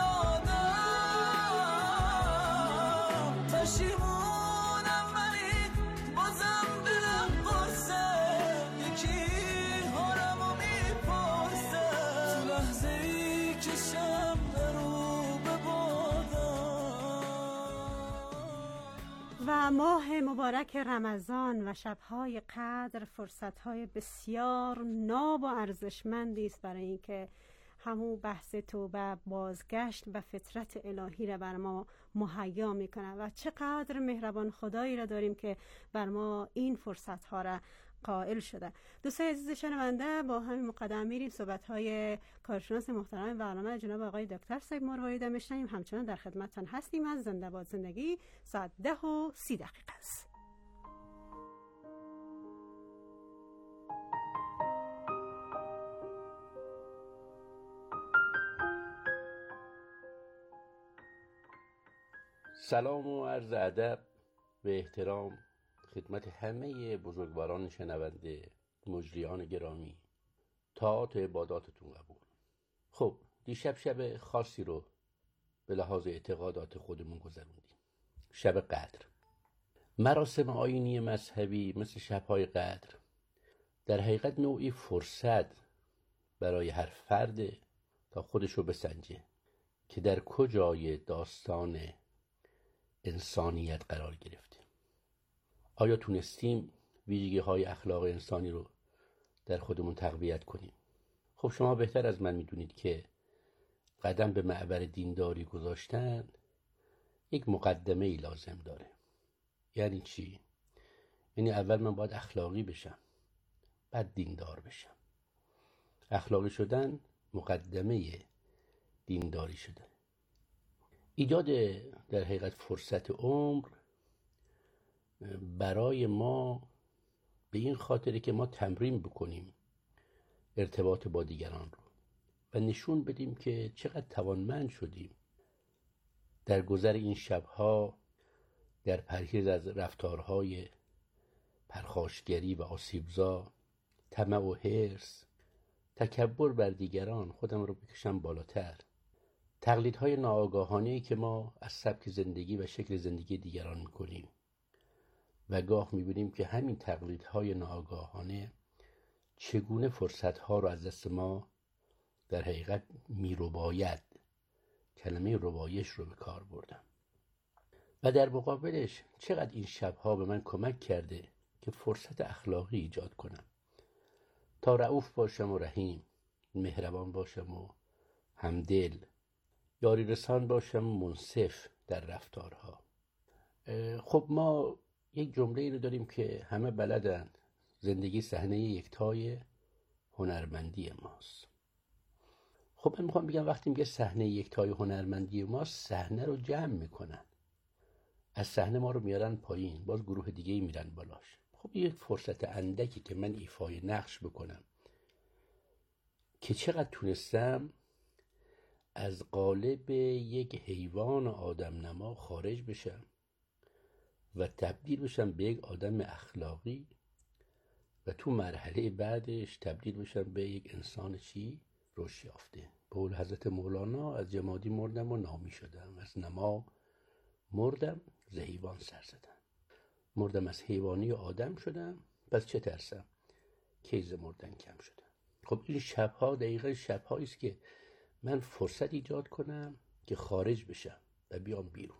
زیادم. پشیمونم ولی بازم دلم قرصه، یکی حالمو میپرسه تو لحظه ای که شمع رو به و ماه مبارک رمضان و شبهای قدر فرصتهای بسیار ناب و ارزشمندی است برای اینکه همون بحث توبه، بازگشت و فطرت الهی را بر ما مهیا میکنه و چقدر مهربان خدایی را داریم که بر ما این فرصتها را قائل شده. دوستای عزیز شنونده، با همین مقدمه میریم صحبت‌های کارشناس محترم برنامه جناب آقای دکتر سید مروارید میشنیم. همچنان در خدمتتان هستیم از زنده باد زندگی. ساعت ده و سی دقیقه است. سلام و عرض ادب و احترام خدمت همه بزرگواران شنونده، مجریان گرامی. طاعات و عباداتتون قبول. خب دیشب شب خاصی رو به لحاظ اعتقادات خودمون گذروندیم. شب قدر. مراسم آیینی مذهبی مثل شب‌های قدر در حقیقت نوعی فرصت برای هر فرد تا خودش رو بسنجه که در کجای داستان انسانیت قرار گرفته. آیا تونستیم ویژگی های اخلاق انسانی رو در خودمون تقویت کنیم؟ خب شما بهتر از من میدونید که قدم به معبر دینداری گذاشتن یک مقدمه ای لازم داره. یعنی چی؟ یعنی اول من باید اخلاقی بشم، بعد دیندار بشم. اخلاقی شدن مقدمه دینداری شدن. ایجاد در حقیقت فرصت عمر برای ما به این خاطره که ما تمرین بکنیم ارتباط با دیگران رو و نشون بدیم که چقدر توانمند شدیم در گذر این شبها در پرهیز از رفتارهای پرخاشگری و آسیبزا، طمع و حرص، تکبر بر دیگران، خودم رو بکشم بالاتر، تقلیدهای ناآگاهانه‌ای که ما از سبک زندگی و شکل زندگی دیگران میکنیم و گاه میبینیم که همین تقلیدهای ناآگاهانه چگونه فرصتها رو از دست ما در حقیقت میرباید کلمه ربایش رو به کار بردم. و در مقابلش چقدر این شبها به من کمک کرده که فرصت اخلاقی ایجاد کنم تا رئوف باشم و رحیم، مهربان باشم و همدل، یاری رسان باشم و منصف در رفتارها. خب ما یک جمله رو داریم که همه بلدن، زندگی صحنه یکتای هنرمندی ماست. خب من میخوام بگم وقتی میگه صحنه یکتای هنرمندی ماست، صحنه رو جمع میکنن، از صحنه ما رو میارن پایین، باز گروه دیگه میرن بالاش. خب یک فرصت اندکی که من ایفای نقش بکنم که چقدر تونستم از قالب یک حیوان آدم نما خارج بشم و تبدیل بشم به یک آدم اخلاقی و تو مرحله بعدش تبدیل بشم به یک انسان چی؟ رشد یافته. به قول حضرت مولانا از جمادی مردم و نامی شدم، از نما مردم ز حیوان سر زدم. مردم از حیوانی و آدم شدم، پس چه ترسم که ز مردن کم شدم. خب این شبها دقیقا شبهایی است که من فرصت ایجاد کنم که خارج بشم و بیام بیرون.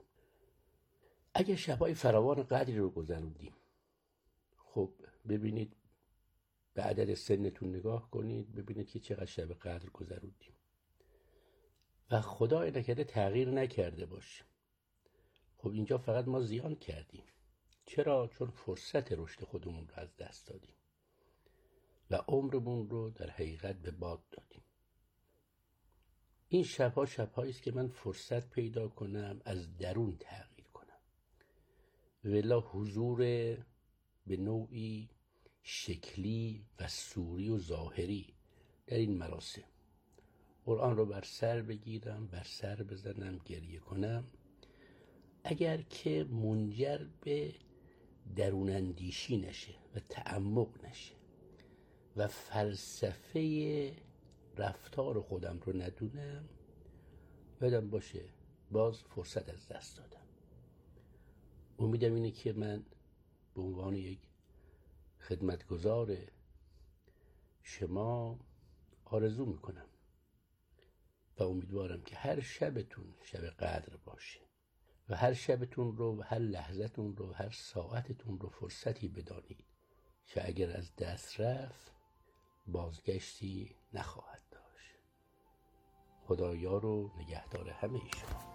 اگه شبهای فراوان قدری رو گذروندیم، خب ببینید به عدد سنتون نگاه کنید، ببینید که چقدر شب قدر گذروندیم و خدای نکرده تغییر نکرده باشه. خب اینجا فقط ما زیان کردیم. چرا؟ چون فرصت رشد خودمون رو از دست دادیم و عمرمون رو در حقیقت به باد دادیم. این شبها شبهایی است که من فرصت پیدا کنم از درون تغییر کنم، ولی حضور به نوعی شکلی و صوری و ظاهری در این مراسم، قرآن رو بر سر بگیرم، بر سر بزنم، گریه کنم، اگر که منجر به درون اندیشی نشه و تعمق نشه و فلسفه رفتار خودم رو ندونم، یادم باشه باز فرصت از دست دادم. امیدم اینه که من به عنوان یک خدمتگزار شما آرزو میکنم و امیدوارم که هر شبتون شب قدر باشه و هر شبتون رو و هر لحظتون رو و هر ساعتتون رو فرصتی بدانید که اگر از دست رفت بازگشتی نخواهد داشت. خدایا رو نگهدار همه شما.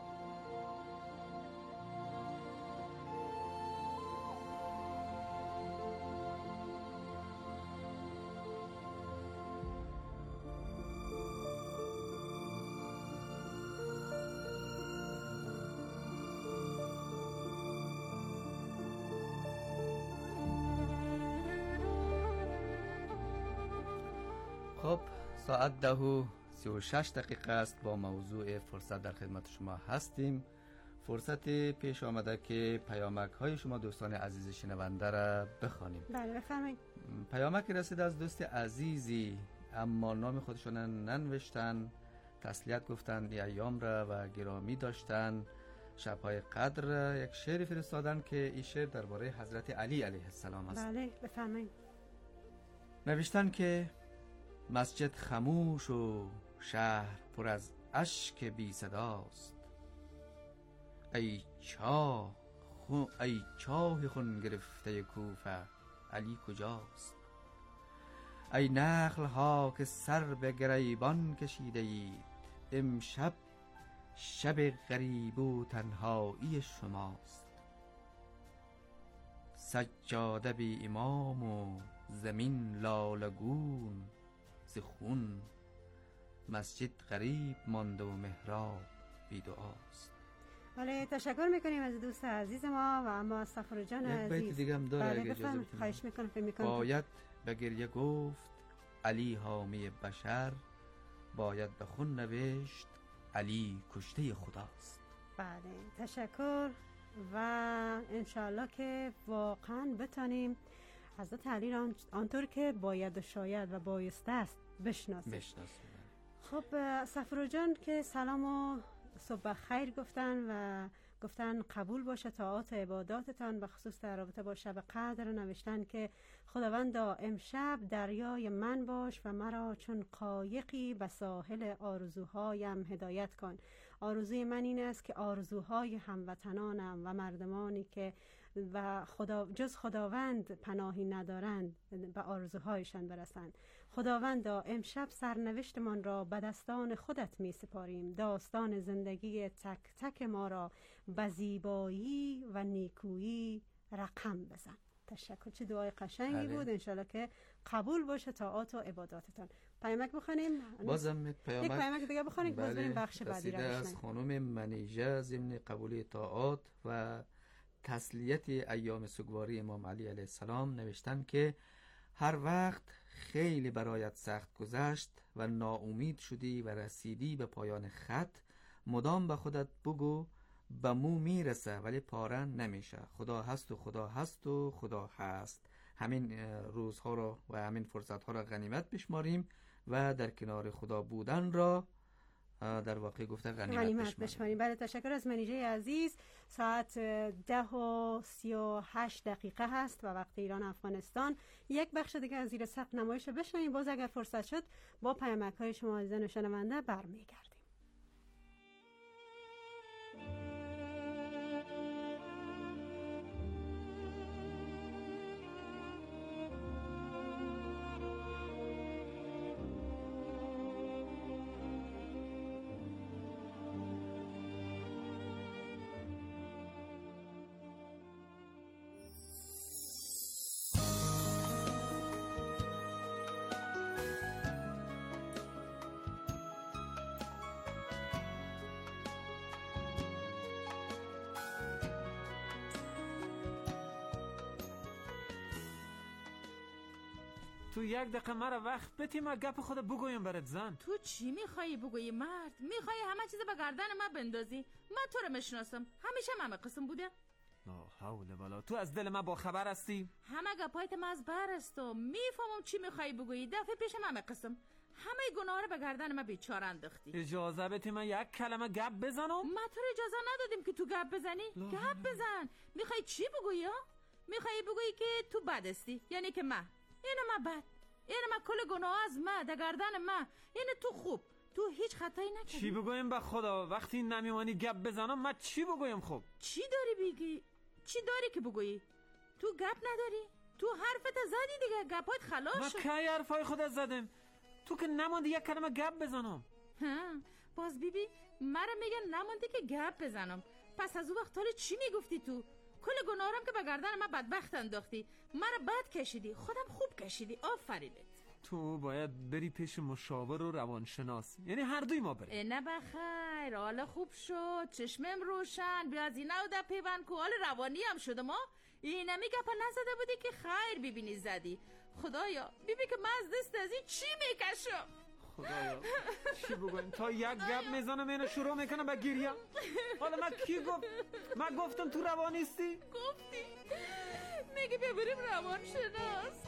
خب ساعت ده و سی و شش دقیقه است. با موضوع فرصت در خدمت شما هستیم. فرصت پیش آمده که پیامک های شما دوستان عزیز شنونده را بخوانیم. بله بفرمایید. پیامک رسید از دوست عزیزی، اما نام خودشون ننوشتن، تسلیت گفتن ای ایام را و گرامی داشتن، شبهای قدر. یک شعر فرستادن که این شعر درباره حضرت علی علیه السلام است. بله بفرمایید. نوشتن که مسجد خموش و شهر پر از اشک بی صداست، ای چاه خو ای چاه خون گرفته کوفه علی کجاست؟ ای نخل ها که سر به گریبان کشیده اید، امشب شب غریب و تنهایی شماست. سجاده بی امام و زمین لالگون ز خون، مسجد غریب مانده و محراب بی دعاست. بله تشکر میکنیم از دوست عزیز ما. و اما صفر جان عزیز یک بیت دیگه هم داره. بله اگه اجازه بدید. خواهش میکنم فکر میکنم باید به گریه گفت علی حامی بشر، باید به خون نوشت علی کشته خداست. بله تشکر و انشالله که واقعا بتانیم حضرت علی را آنطور که باید و شاید و بایسته است بشناسیم. بشناسیم. خب صفر جان که سلام و صبح خیر گفتن و گفتن قبول باشه طاعات عباداتتان، به خصوص در رابطه با شب قدر نوشتن که خداوندا امشب دریای من باش و مرا چون قایقی به ساحل آرزوهایم هدایت کن. آرزوی من این است که آرزوهای هموطنانم و مردمانی که و خدا جز خداوند پناهی ندارند به آرزوهایشان برسند. خداوندا امشب سرنوشتمان را به دستان خودت می سپاریم. داستان زندگی تک تک ما را به زیبایی و نیکویی رقم بزن. تشکر، چه دعای قشنگی بود. انشالله که قبول باشه طاعات و عباداتتان. پیامک بخونیم. بازم پیامک یک پیامک دیگه بخونیم. بله. باز بریم بخش بعدی را از خانم منیژه ضمن قبولی طاعات و تسلیت ایام سوگواری امام علی علیه السلام نوشتن که هر وقت خیلی برایت سخت گذشت و ناامید شدی و رسیدی به پایان خط، مدام به خودت بگو به مو میرسه ولی پاره نمیشه. خدا هست و خدا هست و خدا هست. همین روزها را و همین فرصتها را غنیمت بشماریم و در کنار خدا بودن را در واقع گفته غنیمت, غنیمت بشماریم. بله، تشکر از منیژه عزیز. ساعت ده و سی و هشت دقیقه هست و وقت ایران افغانستان. یک بخش دیگه از زیر سقف نمایش بشنویم. باز اگر فرصت شد با پیامک های شما عزیزان و شنونده برمیگردیم. تو یک دقیقه مرا وقت بتی ما گپ خود بگویم برات زن. تو چی میخوایی بگویی مرد؟ میخوایی همه چیز به گردن ما بندازی؟ من تو رو میشناسم، همیشه همه قسم بوده. لا حول ولا. تو از دل ما با خبر هستی؟ همه گپایت ما از بر است و میفهمم چی میخوایی بگویی. دفعه پیش همه قسم همه گناه رو به گردن ما بیچاره انداختی. اجازه بتی من یک کلمه گپ بزنم؟ ما تو رو اجازه ندادیم که تو گپ بزنی. گپ بزن. میخوای چی بگویی ها؟ میخوایی بگویی که تو بد هستی، یعنی که من اینه ما بد، اینه ما کل گناه از ما در گردن ما، اینه تو خوب، تو هیچ خطایی نکردی. چی بگویم به خدا؟ وقتی نمیمانی گپ بزنم من چی بگویم؟ خب چی داری بگی؟ چی داری که بگویی؟ تو گپ نداری؟ تو حرفت زدی دیگه، گپات خلاص شد. ما کی حرفای خودت زدم؟ تو که نماندی یک کلمه گپ بزنم. ها باز بیبی مرا میگن نماندی که گپ بزنم. پس از اون وقت حالا چی میگفتی تو؟ کل گناهارم که به گردن من بدبخت انداختی، مرا بد کشیدی، خودم خوب کشیدی. آفرینت. تو باید بری پیش مشاور و روانشناس، یعنی هر دوی ما بریم. نه بخیر، حالا خوب شد، چشمم روشن. بیا از اینا و در پیوند که حال روانی هم شده. ما اینه میگه پا نزده بودی که خیر ببینی زدی. خدایا بیبی که من از دست از این چی میکشم. خدایا چی بگویم؟ تا یک گپ میزنم اینو شروع میکنم به گریه. حالا من کی گفت؟ من گفتم تو روانیستی؟ گفتی میگی بیا بریم روانشناس.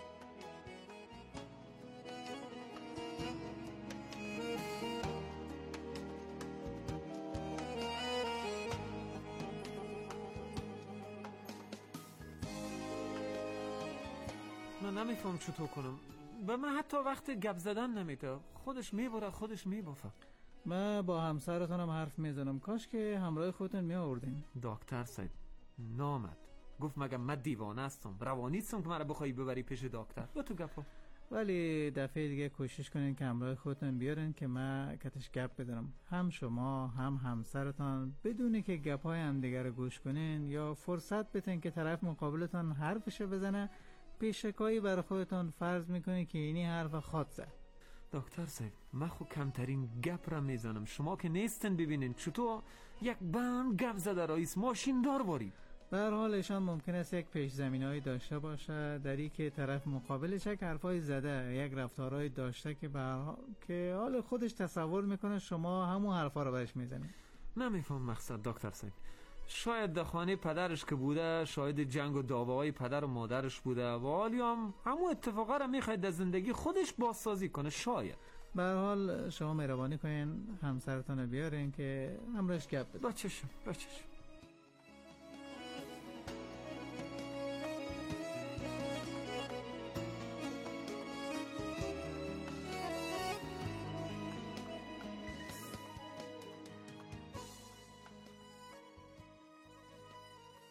من نمیفهم چطور کنم. به من حتی وقت گپ زدن نمیده، خودش میبره خودش میبافه. من با همسرتونم حرف میزنم، کاش که همراه خودتون می آوردین. دکتر صاحب نامد، گفت مگه من دیوانه هستم روانیستم که مرا بخوای ببری پیش دکتر؟ با تو گپا. ولی دفعه دیگه کوشش کنین که همراه خودتون بیارین که من کتش گپ بدارم، هم شما هم همسرتان، بدونی که گپای هم دیگه رو گوش کنین یا فرصت بتین که طرف مقابلتان حرفش بزنه، پیشکایی برای خودتان فرض میکنی که اینی حرف خود زد. دکتر صاحب من خو کمترین گپ را میزنم، شما که نیستن ببینین چطور یک بند گپ زده رئیس ماشین دار باری. به هر حال ایشان ممکن است یک پیش زمینه‌ای داشته باشه در این که طرف مقابلش یک حرفای زده، یک رفتارهای داشته که به که حال خودش تصور میکنه شما همون حرفا رو بهش میزنید. نمیفهم مقصد دکتر صاحب. شاید در خانه پدرش که بوده شاید جنگ و دعوای پدر و مادرش بوده و حالی هم همون اتفاقا رو میخواید در زندگی خودش بازسازی کنه. شاید به هر حال شما مهربانی کنین همسرتون رو بیارین که همراهش گپ بزنید. با چشم با چشم.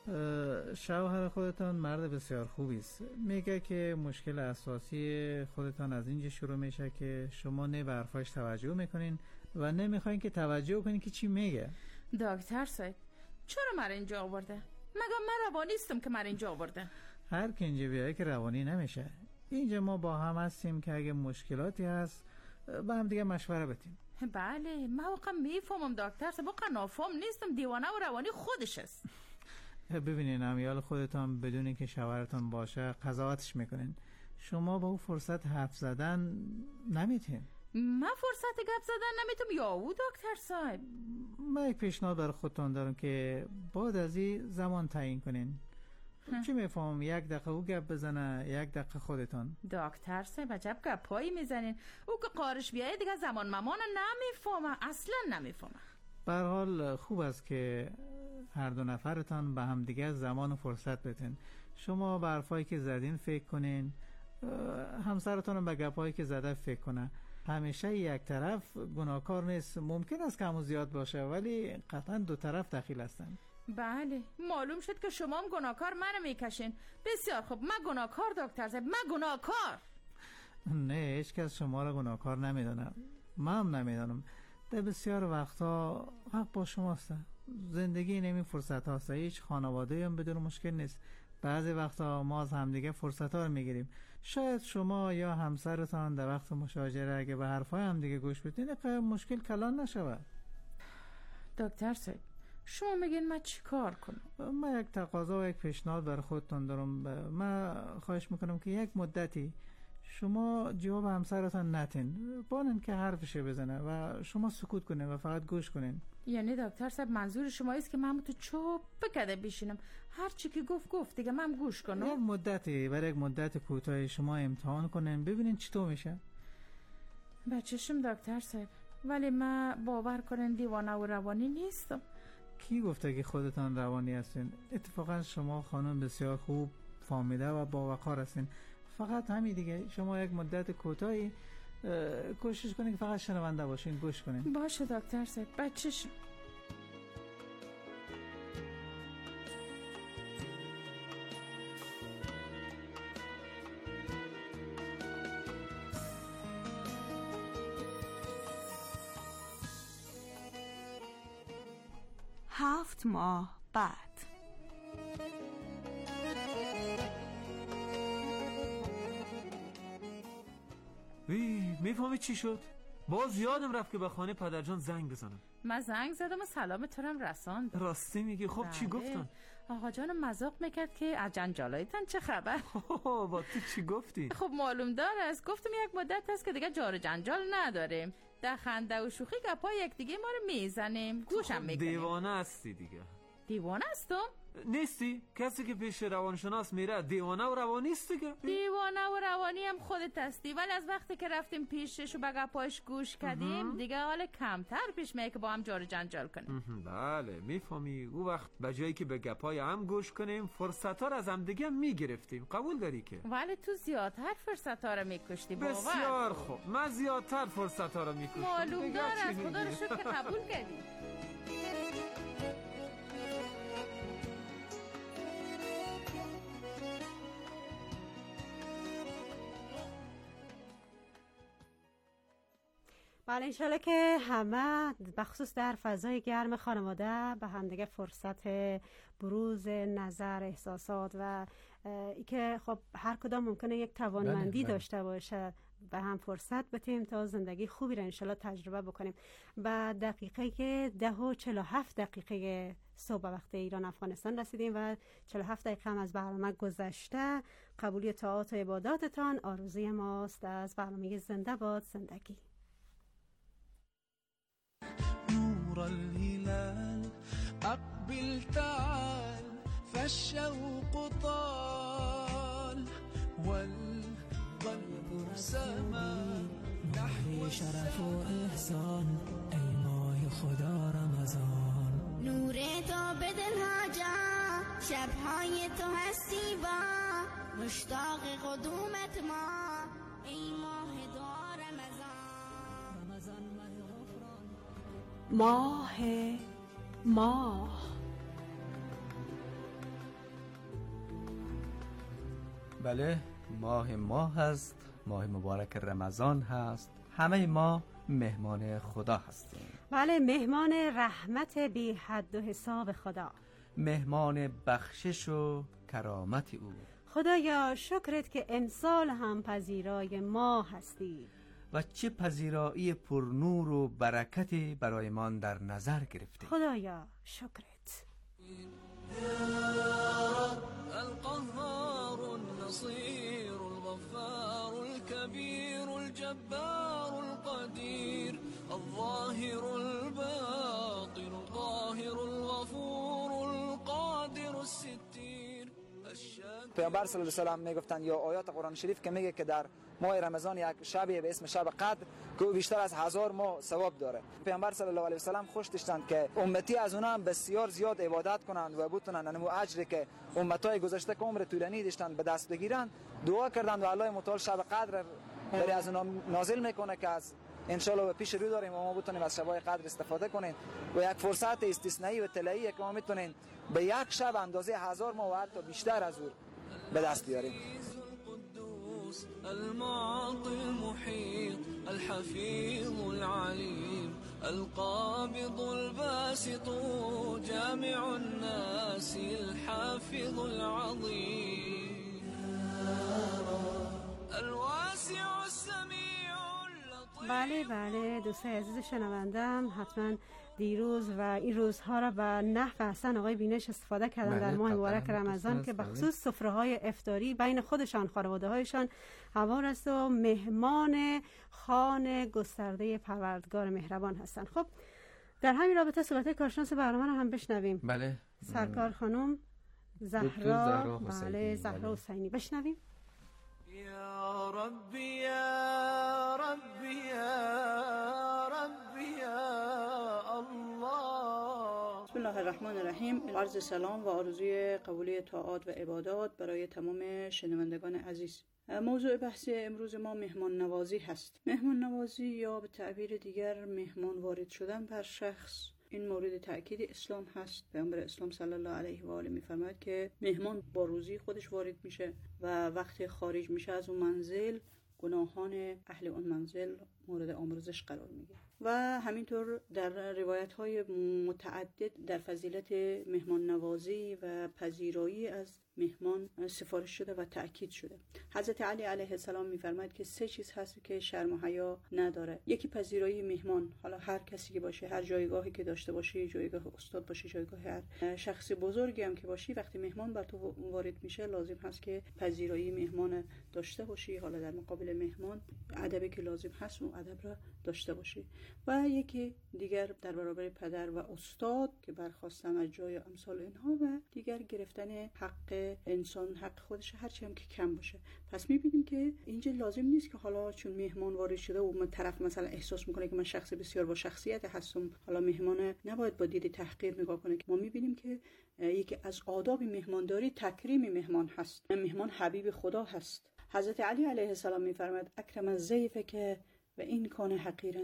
شوهر خودتان مرد بسیار خوبی است. میگه که مشکل اساسی خودتان از اینجا شروع میشه که شما نه به حرفاش توجه میکنین و نمیخواین که توجه کنین که چی میگه. دکتر صاحب چرا مرا اینجا آورده؟ مگه من روانیستم که مرا اینجا آورده؟ هر که اینجا بیایه که روانی نمیشه. اینجا ما با هم هستیم که اگه مشکلاتی هست با هم دیگه مشوره بتیم. بله من واقعا میفهمم دکتر صاحب، واقعا نافهم نیستم، دیوانه و روانی خودش است. ببینین امیال خودتان بدون اینکه شوهرتان باشه قضاوتش میکنین. شما با او فرصت حرف زدن نمیتین. من فرصت گپ زدن نمیتونم یا او دکتر صاحب؟ من یک پیشنهاد برای خودتان دارم که بعد از این زمان تعیین کنین. چی میفهمم یک دقیقه او گپ بزنه یک دقیقه خودتان. دکتر صاحب عجب گپایی میزنین. او که قارش بیایه دیگه زمان ممان نمیفهمه، اصلا نمیفهمه. به هر حال خوب است که هر دو نفرتان به هم دیگه زمان و فرصت بدین. شما به حرفایی که زدین فکر کنین، همسرتان به گپایی که زده فکر کنه. همیشه یک طرف گناهکار نیست. ممکن است کم و زیاد باشه ولی قطعا دو طرف دخیل هستن. بله معلوم شد که شما هم گناهکار منو میکشین. بسیار خوب من گناهکار دکتر صاحب، من گناهکار. نه هیچ کس شما را گناهکار نمیدونم، من هم نمیدونم. در بسیار وقتا حق با شماست. زندگی نمی فرصت هاست. هیچ خانواده هم بدون مشکل نیست. بعضی وقتا ما از همدیگه فرصت ها رو میگیریم. شاید شما یا همسرتان در وقت مشاجره اگه به حرفای همدیگه گوش بدین مشکل کلان نشود. دکتر صاحب شما میگین من چی کار کنم؟ من یک تقاضا و یک پیشنهاد برای خودتان دارم. من خواهش میکنم که یک مدتی شما جواب همسرتان نتین، بانن که حرفش بزنه و شما سکوت کنین و فقط گوش کنین. یعنی دکتر صاحب منظور شما است که من تو چوب بکده بشینم هر چی که گفت گفت دیگه من گوش کنم؟ یک مدتی برای یک مدت کوتاه شما امتحان کنین ببینین چطور میشه. بچشم دکتر صاحب، ولی من باور کنین دیوانه و روانی نیستم. کی گفته که خودتان روانی هستین؟ اتفاقا شما خانم بسیار خوب فهمیده و با وقار هستین. فقط همین دیگه شما یک مدت کوتاهی کوشش کنین که فقط شنونده باشین، گوش کنین. باشه دکتر صاحب بچه‌ش. هفت ماه بعد. وی میفهمی چی شد؟ باز یادم رفت که به خانه پدرجان زنگ بزنم. من زنگ زدم و سلام تو هم رساند. راستی میگی؟ خب بله. چی گفتن؟ آقا جانم مذاق میکرد که از جنجالایتان چه خبر؟ با تو چی گفتی؟ خب معلوم داره است. گفتم یک مدت هست که دیگه جار جنجال نداریم، در خنده و شوخی گپای یک دیگه ما رو میزنیم، گوشم میکنیم. دیوانه هستی دیگه. دیوانه هستم؟ نیستی؟ کسی که پیش روانشناس میره دیوانه و روانیست دیگه. دیوانه و روانی هم خودت هستی، ولی از وقتی که رفتیم پیشش و به گپاش گوش کردیم دیگه حال کمتر پیش میاد که با هم جار جنجال کنیم. بله میفهمی. او وقت به جایی که به گپای هم گوش کنیم فرصت ها رو از هم دیگه میگرفتیم. قبول داری که؟ ولی تو زیادتر فرصت ها رو میکشتی. بسیار خوب من زیادتر فرصت ها رو میکشتم. معلوم داره از خدا رو شکر که قبول کردی. بله انشالله که همه بخصوص در فضای گرم خانواده به همدیگه فرصت بروز نظر، احساسات و ای که خب هر کدام ممکنه یک توانمندی داشته باشه به هم فرصت بدیم تا زندگی خوبی رو انشالله تجربه بکنیم. و دقیقه ده و چهل و هفت دقیقه صبح وقت ایران افغانستان رسیدیم و چهل و هفت دقیقه هم از برنامه گذشته. قبولی طاعات و عباداتتان آرزوی ماست از برنامه زنده باد زندگی. نور الهلال أقبل تعال فالشوق طال والقلب سما نحو شرف و احسان ای ماه خدا رمضان. نور تو به دلها جا شبهای تو هستی با مشتاق قدومت ما ای ماه دعا رمضان. رمضان ماه ماه بله، ماه ماه هست، ماه مبارک رمضان هست، همه ما مهمان خدا هستیم. بله، مهمان رحمت بی حد و حساب خدا، مهمان بخشش و کرامت او. خدایا شکرت که امسال هم پذیرای ما هستی و چه پذیرایی پرنور و برکتی برای ما در نظر گرفتی. خدایا شکرت. القهار النصير الغفار الكبير الجبار القدير الظاهر الباطن القاهر الغفور القادر الستير. پیامبر صلی الله علیه و سلم میگفتند یا آیات قرآن شریف که میگه که در ماه رمضان یک شبی به اسم شب قدر که بیشتر از هزار ماه ثواب داره. پیامبر صلی الله علیه و سلم خوش داشتند که امتی از اونها هم بسیار زیاد عبادت کنند و بتونن انمو اجری که امتای گذشته که عمر طولانی داشتند به دست بگیرن. دعا کردند و الله متعال شب قدر برای از اونها نازل میکنه که از ان شاء الله پیش رو داریم و ما بتونیم از شبای قدر استفاده کنیم و یک فرصت استثنایی و طلایی که ما میتونیم به یک شب اندازه هزار ماه و حتی بیشتر از اون به دست بیاریم. المعطي المحيط الحفيظ العليم القابض الباسط جامع الناس الحافظ العظيم الواسع السميع اللطيف. بله بله دوستای عزیز شنوندم، حتما دیروز و این روزها را به نحو احسن آقای بینش استفاده کردن بله، در ماه مبارک قطعاً رمضان که به بله. خصوص سفره‌های افطاری بین خودشان خانواده هایشان هوار است و مهمان خان گسترده پروردگار مهربان هستند. خب در همین رابطه صحبت کارشناس برنامه رو هم بشنویم. بله. سرکار خانم زهرا، زهرا بله زهرا حسینی، بشنویم. يا ربي يا ربي يا ربي يا الله. بسم الله الرحمن الرحیم. عرض سلام و آرزوی قبولی طاعات و عبادات برای تمام شنوندگان عزیز. موضوع بحث امروز ما مهمان نوازی هست. مهمان نوازی یا به تعبیر دیگر مهمان وارد شدن بر شخص، این مورد تأکید اسلام هست. پیامبر اسلام صلی الله علیه و آله می‌فرماید که مهمان با روزی خودش وارد میشه و وقتی خارج میشه از اون منزل گناهان اهل اون منزل مورد آمرزش قرار میگیره. و همینطور در روایت‌های متعدد در فضیلت مهمان نوازی و پذیرایی از مهمان سفارش شده و تأکید شده. حضرت علی علیه السلام می‌فرماید که سه چیز هست که شرم و حیا نداره. یکی پذیرایی مهمان، حالا هر کسی که باشه، هر جایگاهی که داشته باشی، جایگاه استاد باشه، جایگاه هر شخص بزرگی هم که باشی، وقتی مهمان بر تو وارد میشه لازم هست که پذیرایی مهمان داشته باشی. حالا در مقابل مهمان ادبی که لازم هست اون ادب را داشته باشی. و یکی دیگر در برابر پدر و استاد که برخواستن از جای امثال اینها و دیگر گرفتن حق انسان، حق خودش هرچی هم که کم باشه. پس میبینیم که اینجا لازم نیست که حالا چون مهمان وارد شده و من طرف مثلا احساس میکنه که من شخص بسیار با شخصیت هستم، حالا مهمان نباید با دید تحقیر نگاه کنه. ما میبینیم که یکی از آداب مهمانداری تکریم مهمان هست. مهمان حبیب خدا هست. حضرت علی علیه السلام میفرماید اکرم الضیف که و این کان حقیرا،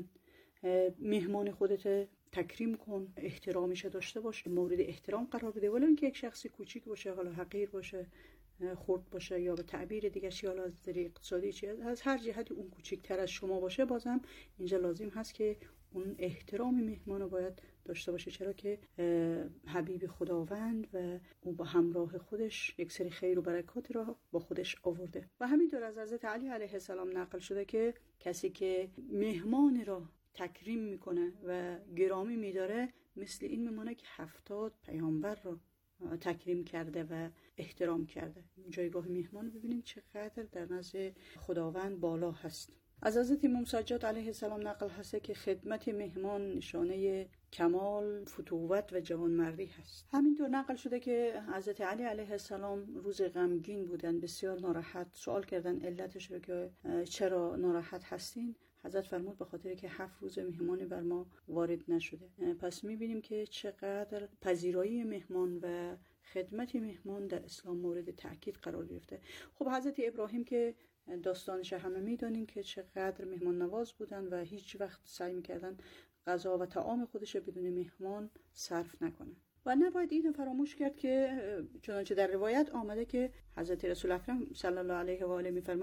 مهمان خودت تکریم کن، احترامش داشته باش، مورد احترام قرار بده، ولو اینکه یک شخصی کوچیک باشه، حالا حقیر باشه، خرد باشه، یا به تعبیر دیگه چی، حالا از نظر اقتصادی چی، از هر جهتی اون کوچیک‌تر از شما باشه، بازم اینجا لازم هست که اون احترام مهمان رو باید داشته باشه، چرا که حبیب خداوند و او با همراه خودش یک سری خیر و برکات را با خودش آورده. و همینطور از حضرت علی علیه السلام نقل شده که کسی که مهمان را تکریم میکنه و گرامی میداره مثل این میمونه که هفتاد پیامبر را تکریم کرده و احترام کرده. جایگاه مهمان ببینیم چقدر در نزد خداوند بالا هست. از حضرت امام سجاد علیه السلام نقل هست که خدمت مهمان نشانه کمال، فتوت و جوانمردی هست. همینطور نقل شده که حضرت علی علیه السلام روز غمگین بودن، بسیار ناراحت، سوال کردن علتش رو که چرا ناراحت هستین. حضرت فرمود به خاطر که هفت روز مهمانی بر ما وارد نشده. پس میبینیم که چقدر پذیرایی مهمان و خدمت مهمان در اسلام مورد تأکید قرار گرفته. خب حضرت ابراهیم که داستانش همه میدانیم که چقدر مهمان نواز بودن و هیچ وقت سعی میکردن غذا و طعام خودش بدون مهمان صرف نکنه. و نباید این فراموش کرد که چنانچه در روایت آمده که حضرت رسول اکرم صلی الله علیه و آله می‌فرمایند